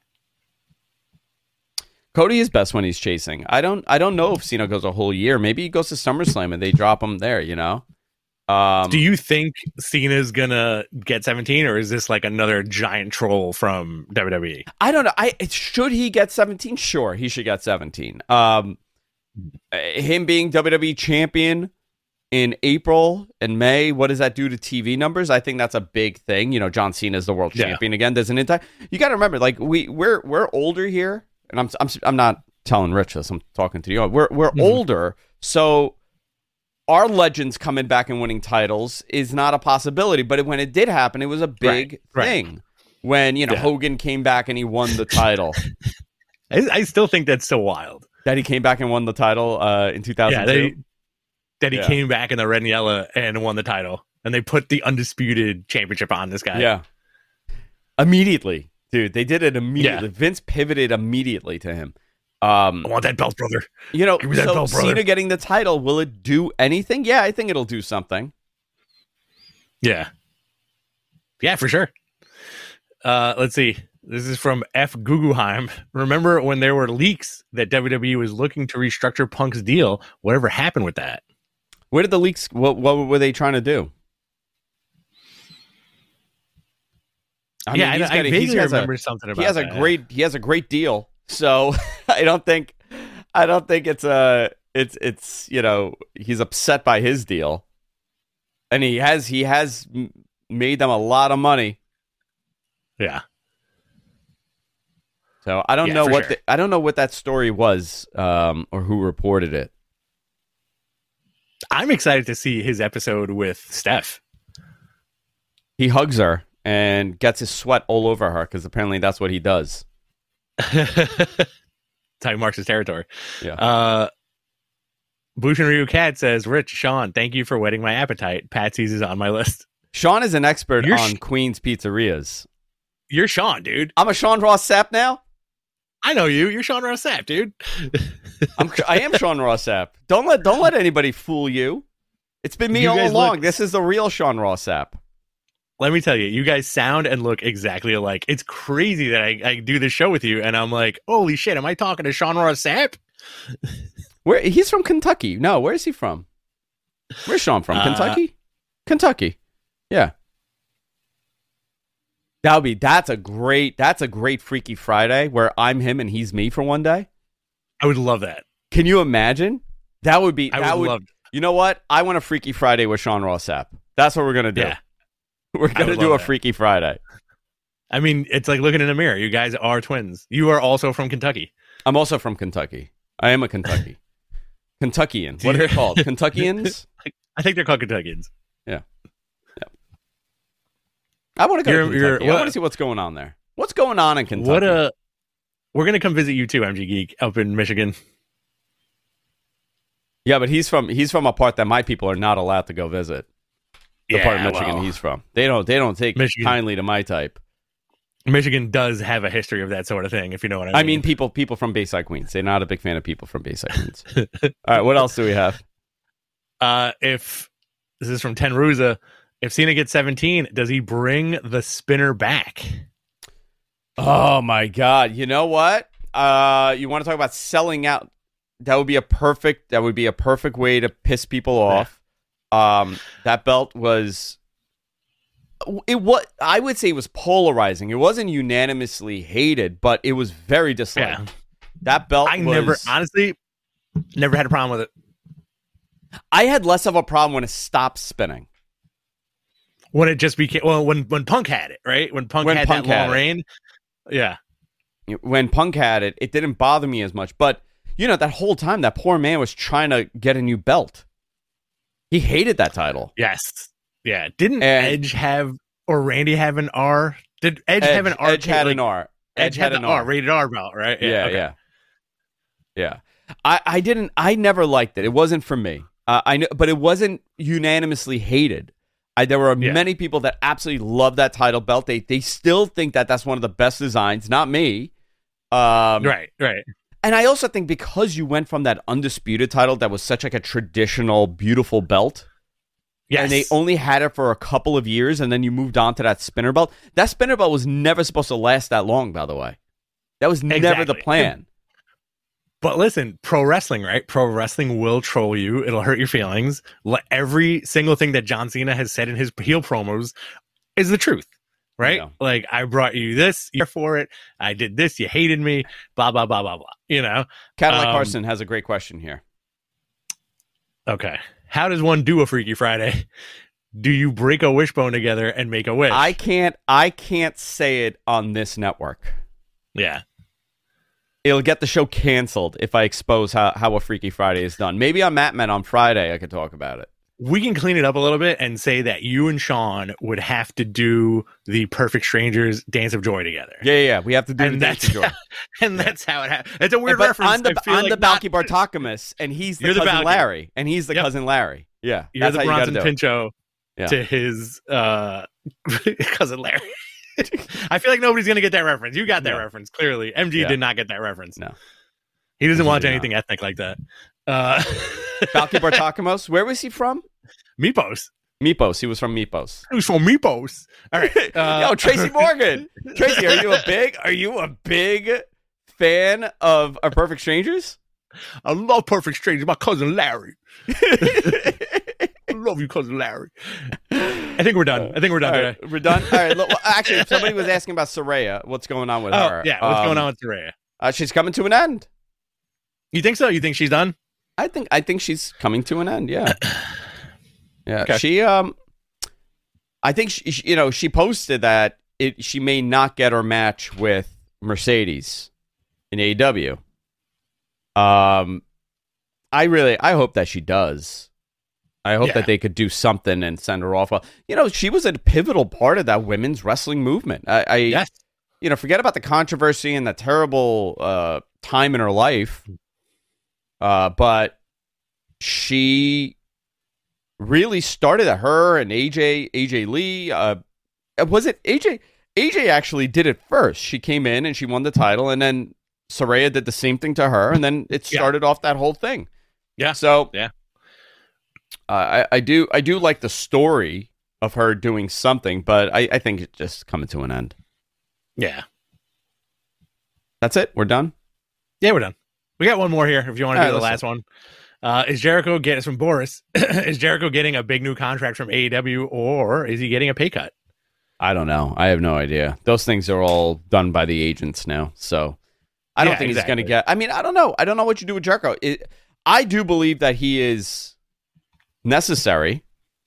Cody is best when he's chasing. I don't. I don't know if Cena goes a whole year. Maybe he goes to SummerSlam and they drop him there. You know. Um, Do you think Cena's gonna get seventeen, or is this like another giant troll from W W E? I don't know. I should he get seventeen? Sure, he should get seventeen. Um, him being W W E champion in April and May, what does that do to T V numbers? I think that's a big thing. You know, John Cena is the world Yeah. champion again. There's an entire. You got to remember, like we we're we're older here, and I'm I'm I'm not telling Rich this. I'm talking to you. We're we're Mhm. older, so our legends coming back and winning titles is not a possibility. But when it did happen, it was a big Right, right. thing. When you know Yeah. Hogan came back and he won the title. I, I still think that's so wild. That he came back and won the title uh, in two thousand two. Yeah, they, that he Yeah. came back in the red and yellow and won the title, and they put the undisputed championship on this guy. Yeah. Immediately, dude. They did it immediately. Yeah. Vince pivoted immediately to him. Um, I want that belt, brother. you know, Give me that so belt, brother. Cena getting the title, will it do anything? Yeah, I think it'll do something. Yeah, yeah, for sure. Uh, let's see. This is from F. Guggenheim. Remember when there were leaks that W W E was looking to restructure Punk's deal? Whatever happened with that? Where did the leaks, what, what were they trying to do? I yeah, he's I, I got a- he vaguely has a- remember something about He has a that. great, he has a great deal. So I don't think, I don't think it's a, it's, it's, you know, he's upset by his deal. And he has, he has m- made them a lot of money. Yeah. So I don't Yeah, know for what sure. the, I don't know what that story was, um, or who reported it. I'm excited to see his episode with Steph. He hugs her and gets his sweat all over her because apparently that's what he does. That's how he marks his territory. Yeah. Uh, Bushin Ryu Cat says, Rich, Sean, thank you for whetting my appetite. Patsy's is on my list. Sean is an expert You're on sh- Queens pizzerias. You're Sean, dude. I'm a Sean Ross Sapp now. I know you. You're Sean Ross Sapp, dude. I'm I am Sean Ross Sapp. Don't let don't let anybody fool you. It's been me You all guys along. look- This is the real Sean Ross Sapp. Let me tell you, you guys sound and look exactly alike. It's crazy that I, I do this show with you, and I'm like, holy shit, am I talking to Sean Ross Sapp? Where he's from Kentucky. No, where is he from? Where's Sean from? Uh, Kentucky? Kentucky. Yeah. That would be that's a great that's a great Freaky Friday where I'm him and he's me for one day. I would love that. Can you imagine? That would be I that would would love You know what? I want a Freaky Friday with Sean Ross Sapp. That's what we're gonna do. Yeah. We're I gonna would do a love that. Freaky Friday. I mean, it's like looking in a mirror. You guys are twins. You are also from Kentucky. I'm also from Kentucky. I am a Kentucky. Kentuckian. What are they called? Kentuckians? I think they're called Kentuckians. I want to go You're- to Kentucky. you're- I want what- to see what's going on there. What's going on in Kentucky? What a We're gonna come visit you too, M G Geek, up in Michigan. Yeah, but he's from he's from a part that my people are not allowed to go visit. The part of Michigan well, he's from. They don't they don't take Michigan- kindly to my type. Michigan does have a history of that sort of thing, if you know what I mean. I mean people people from Bayside Queens. They're not a big fan of people from Bayside Queens. All right, what else do we have? uh, if this is from Ten Ruza, if Cena gets seventeen, does he bring the spinner back? Oh my god. You know what? Uh you want to talk about selling out? That would be a perfect that would be a perfect way to piss people off. Um that belt was it what I would say it was polarizing. It wasn't unanimously hated, but it was very disliked. Yeah. That belt I was, never, honestly, never had a problem with it. I had less of a problem when it stopped spinning. When it just became, well, when, when Punk had it, right? When Punk When had Punk that long had it. reign. Yeah. When Punk had it, it didn't bother me as much. But, you know, that whole time, that poor man was trying to get a new belt. He hated that title. Yes. Yeah. Didn't And- Edge have, or Randy have an R? Did Edge, have an R? Edge had like, an R. Edge, had, an R, rated R belt, right? Yeah, okay. yeah. Yeah. I, I didn't, I never liked it. It wasn't for me. Uh, I know, but it wasn't unanimously hated. I, there were Yeah. many people that absolutely love that title belt. They they still think that that's one of the best designs. Not me. Um, Right, right. And I also think because you went from that undisputed title that was such like a traditional, beautiful belt, Yes. and they only had it for a couple of years, and then you moved on to that spinner belt. That spinner belt was never supposed to last that long, by the way. That was never the Exactly. plan. But listen, pro wrestling, right? Pro wrestling will troll you. It'll hurt your feelings. Let every single thing that John Cena has said in his heel promos is the truth, right? Yeah. Like, I brought you this, you're for it. I did this, you hated me, blah, blah, blah, blah, blah. You know? Cadillac Um, Carson has a great question here. Okay. How does one do a Freaky Friday? Do you break a wishbone together and make a wish? I can't. I can't say it on this network. Yeah. It'll get the show canceled if I expose how, how a Freaky Friday is done. Maybe on Matt Men on Friday I could talk about it. We can clean it up a little bit and say that you and Sean would have to do the Perfect Strangers Dance of Joy together. Yeah, yeah, yeah. We have to do And the that's Dance of Joy. and that's how it happens. It's a weird But reference. I'm the, I feel I'm like the not- Balky Bartakamus, and he's the You're the cousin Balky. Larry, and he's the Yep. cousin Larry. Yeah, You're that's the how you got to Bronson do it. Pinchot Yeah. to his uh, cousin Larry. I feel like nobody's gonna get that reference. You got that No. reference clearly. M G Yeah. did not get that reference. No. He doesn't M G watch did anything ethnic like that. Uh, Balky Bartakamos. Where was he from? Meepos. Meepos. He was from Meepos. Who's from Meepos? All right. Uh, Yo, Tracy Morgan. Tracy, are you a big? Are you a big fan of, of Perfect Strangers? I love Perfect Strangers. My cousin Larry. I love you, cousin Larry. I think we're done. I think we're done All today. right, we're done. All right. Look, well, actually, somebody was asking about Soraya. What's going on with Oh, her? yeah. What's Um, going on with Saraya? Uh, she's coming to an end. You think so? You think she's done? I think. I think she's coming to an end. Yeah. Yeah. Okay. She. Um. I think she, she- You know. She posted that it. She may not get her match with Mercedes in A E W. Um. I really. I hope that she does. I hope Yeah. that they could do something and send her off. Well, you know, she was a pivotal part of that women's wrestling movement. I, I Yes. you know, forget about the controversy and the terrible uh, time in her life. Uh, but she really started at her and A J, A J Lee. Uh, was it A J? A J actually did it first. She came in and she won the title, and then Saraya did the same thing to her, and then it Yeah. started off that whole thing. Yeah. So Yeah. uh, I, I do, I do like the story of her doing something, but I, I think it's just coming to an end. Yeah. That's it. We're done. Yeah, we're done. We got one more here if you want to All do right, the let's last one. Uh, is Jericho getting from Boris? Is Jericho getting a big new contract from A E W, or is he getting a pay cut? I don't know. I have no idea. Those things are all done by the agents now. So I don't Yeah, think he's exactly. going to get. I mean, I don't know. I don't know what you do with Jericho. It, I do believe that he is necessary.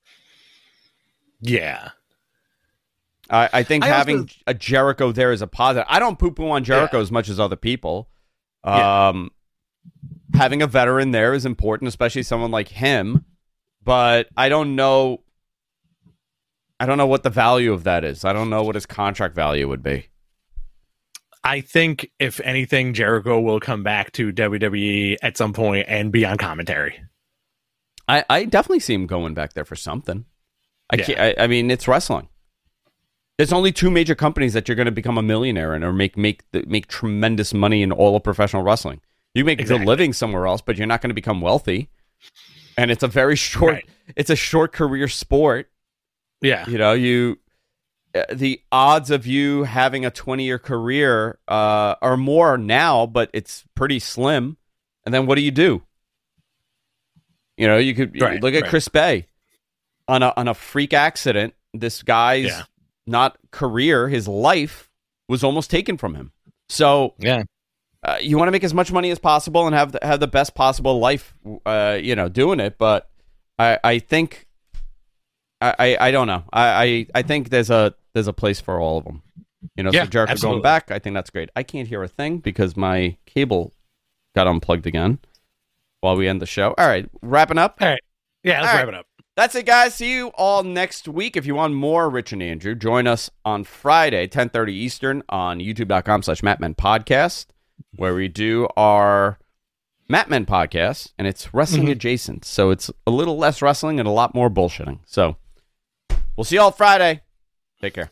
Yeah. I, I think I also- having a Jericho there is a positive. I don't poo poo on Jericho Yeah. as much as other people. Yeah. Um, having a veteran there is important, especially someone like him. But I don't know. I don't know what the value of that is. I don't know what his contract value would be. I think, if anything, Jericho will come back to W W E at some point and be on commentary. I, I definitely see him going back there for something. I Yeah. can't, I, I mean, it's wrestling. There's only two major companies that you're going to become a millionaire in or make make make tremendous money in all of professional wrestling. You make Exactly. a living somewhere else, but you're not going to become wealthy. And it's a very short. Right. It's a short career sport. Yeah. You know, you uh, the odds of you having a twenty year career uh, are more now, but it's pretty slim. And then what do you do? You know, you could Right, look at right. Chris Bay on a on a freak accident. This guy's Yeah. not career, his life was almost taken from him. So Yeah. uh, you want to make as much money as possible and have the, have the best possible life, uh, you know, doing it. But I, I think, I, I, I don't know. I, I, I think there's a there's a place for all of them. You know, yeah, so Jericho absolutely. going back, I think that's great. I can't hear a thing because my cable got unplugged again while we end the show. All right, wrapping up. All right. Yeah, let's All wrap right. it up. That's it, guys. See you all next week. If you want more Rich and Andrew, join us on Friday, ten thirty Eastern on youtube.com slash Mattmen Podcast, where we do our Mattmen Podcast, and it's wrestling Mm-hmm. adjacent. So it's a little less wrestling and a lot more bullshitting. So we'll see you all Friday. Take care.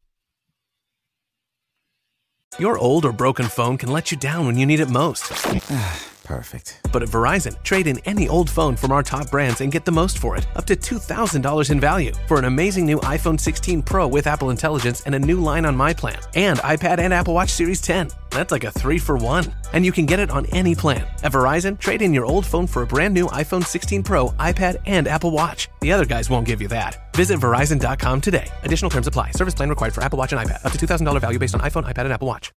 Your old or broken phone can let you down when you need it most. Perfect. But at Verizon, trade in any old phone from our top brands and get the most for it, up to two thousand dollars in value for an amazing new iPhone sixteen Pro with Apple Intelligence and a new line on My Plan, and iPad and Apple Watch Series ten. That's like a three for one. And you can get it on any plan. At Verizon, trade in your old phone for a brand new iPhone sixteen Pro, iPad, and Apple Watch. The other guys won't give you that. Visit Verizon dot com today. Additional terms apply. Service plan required for Apple Watch and iPad. Up to two thousand dollars value based on iPhone, iPad, and Apple Watch.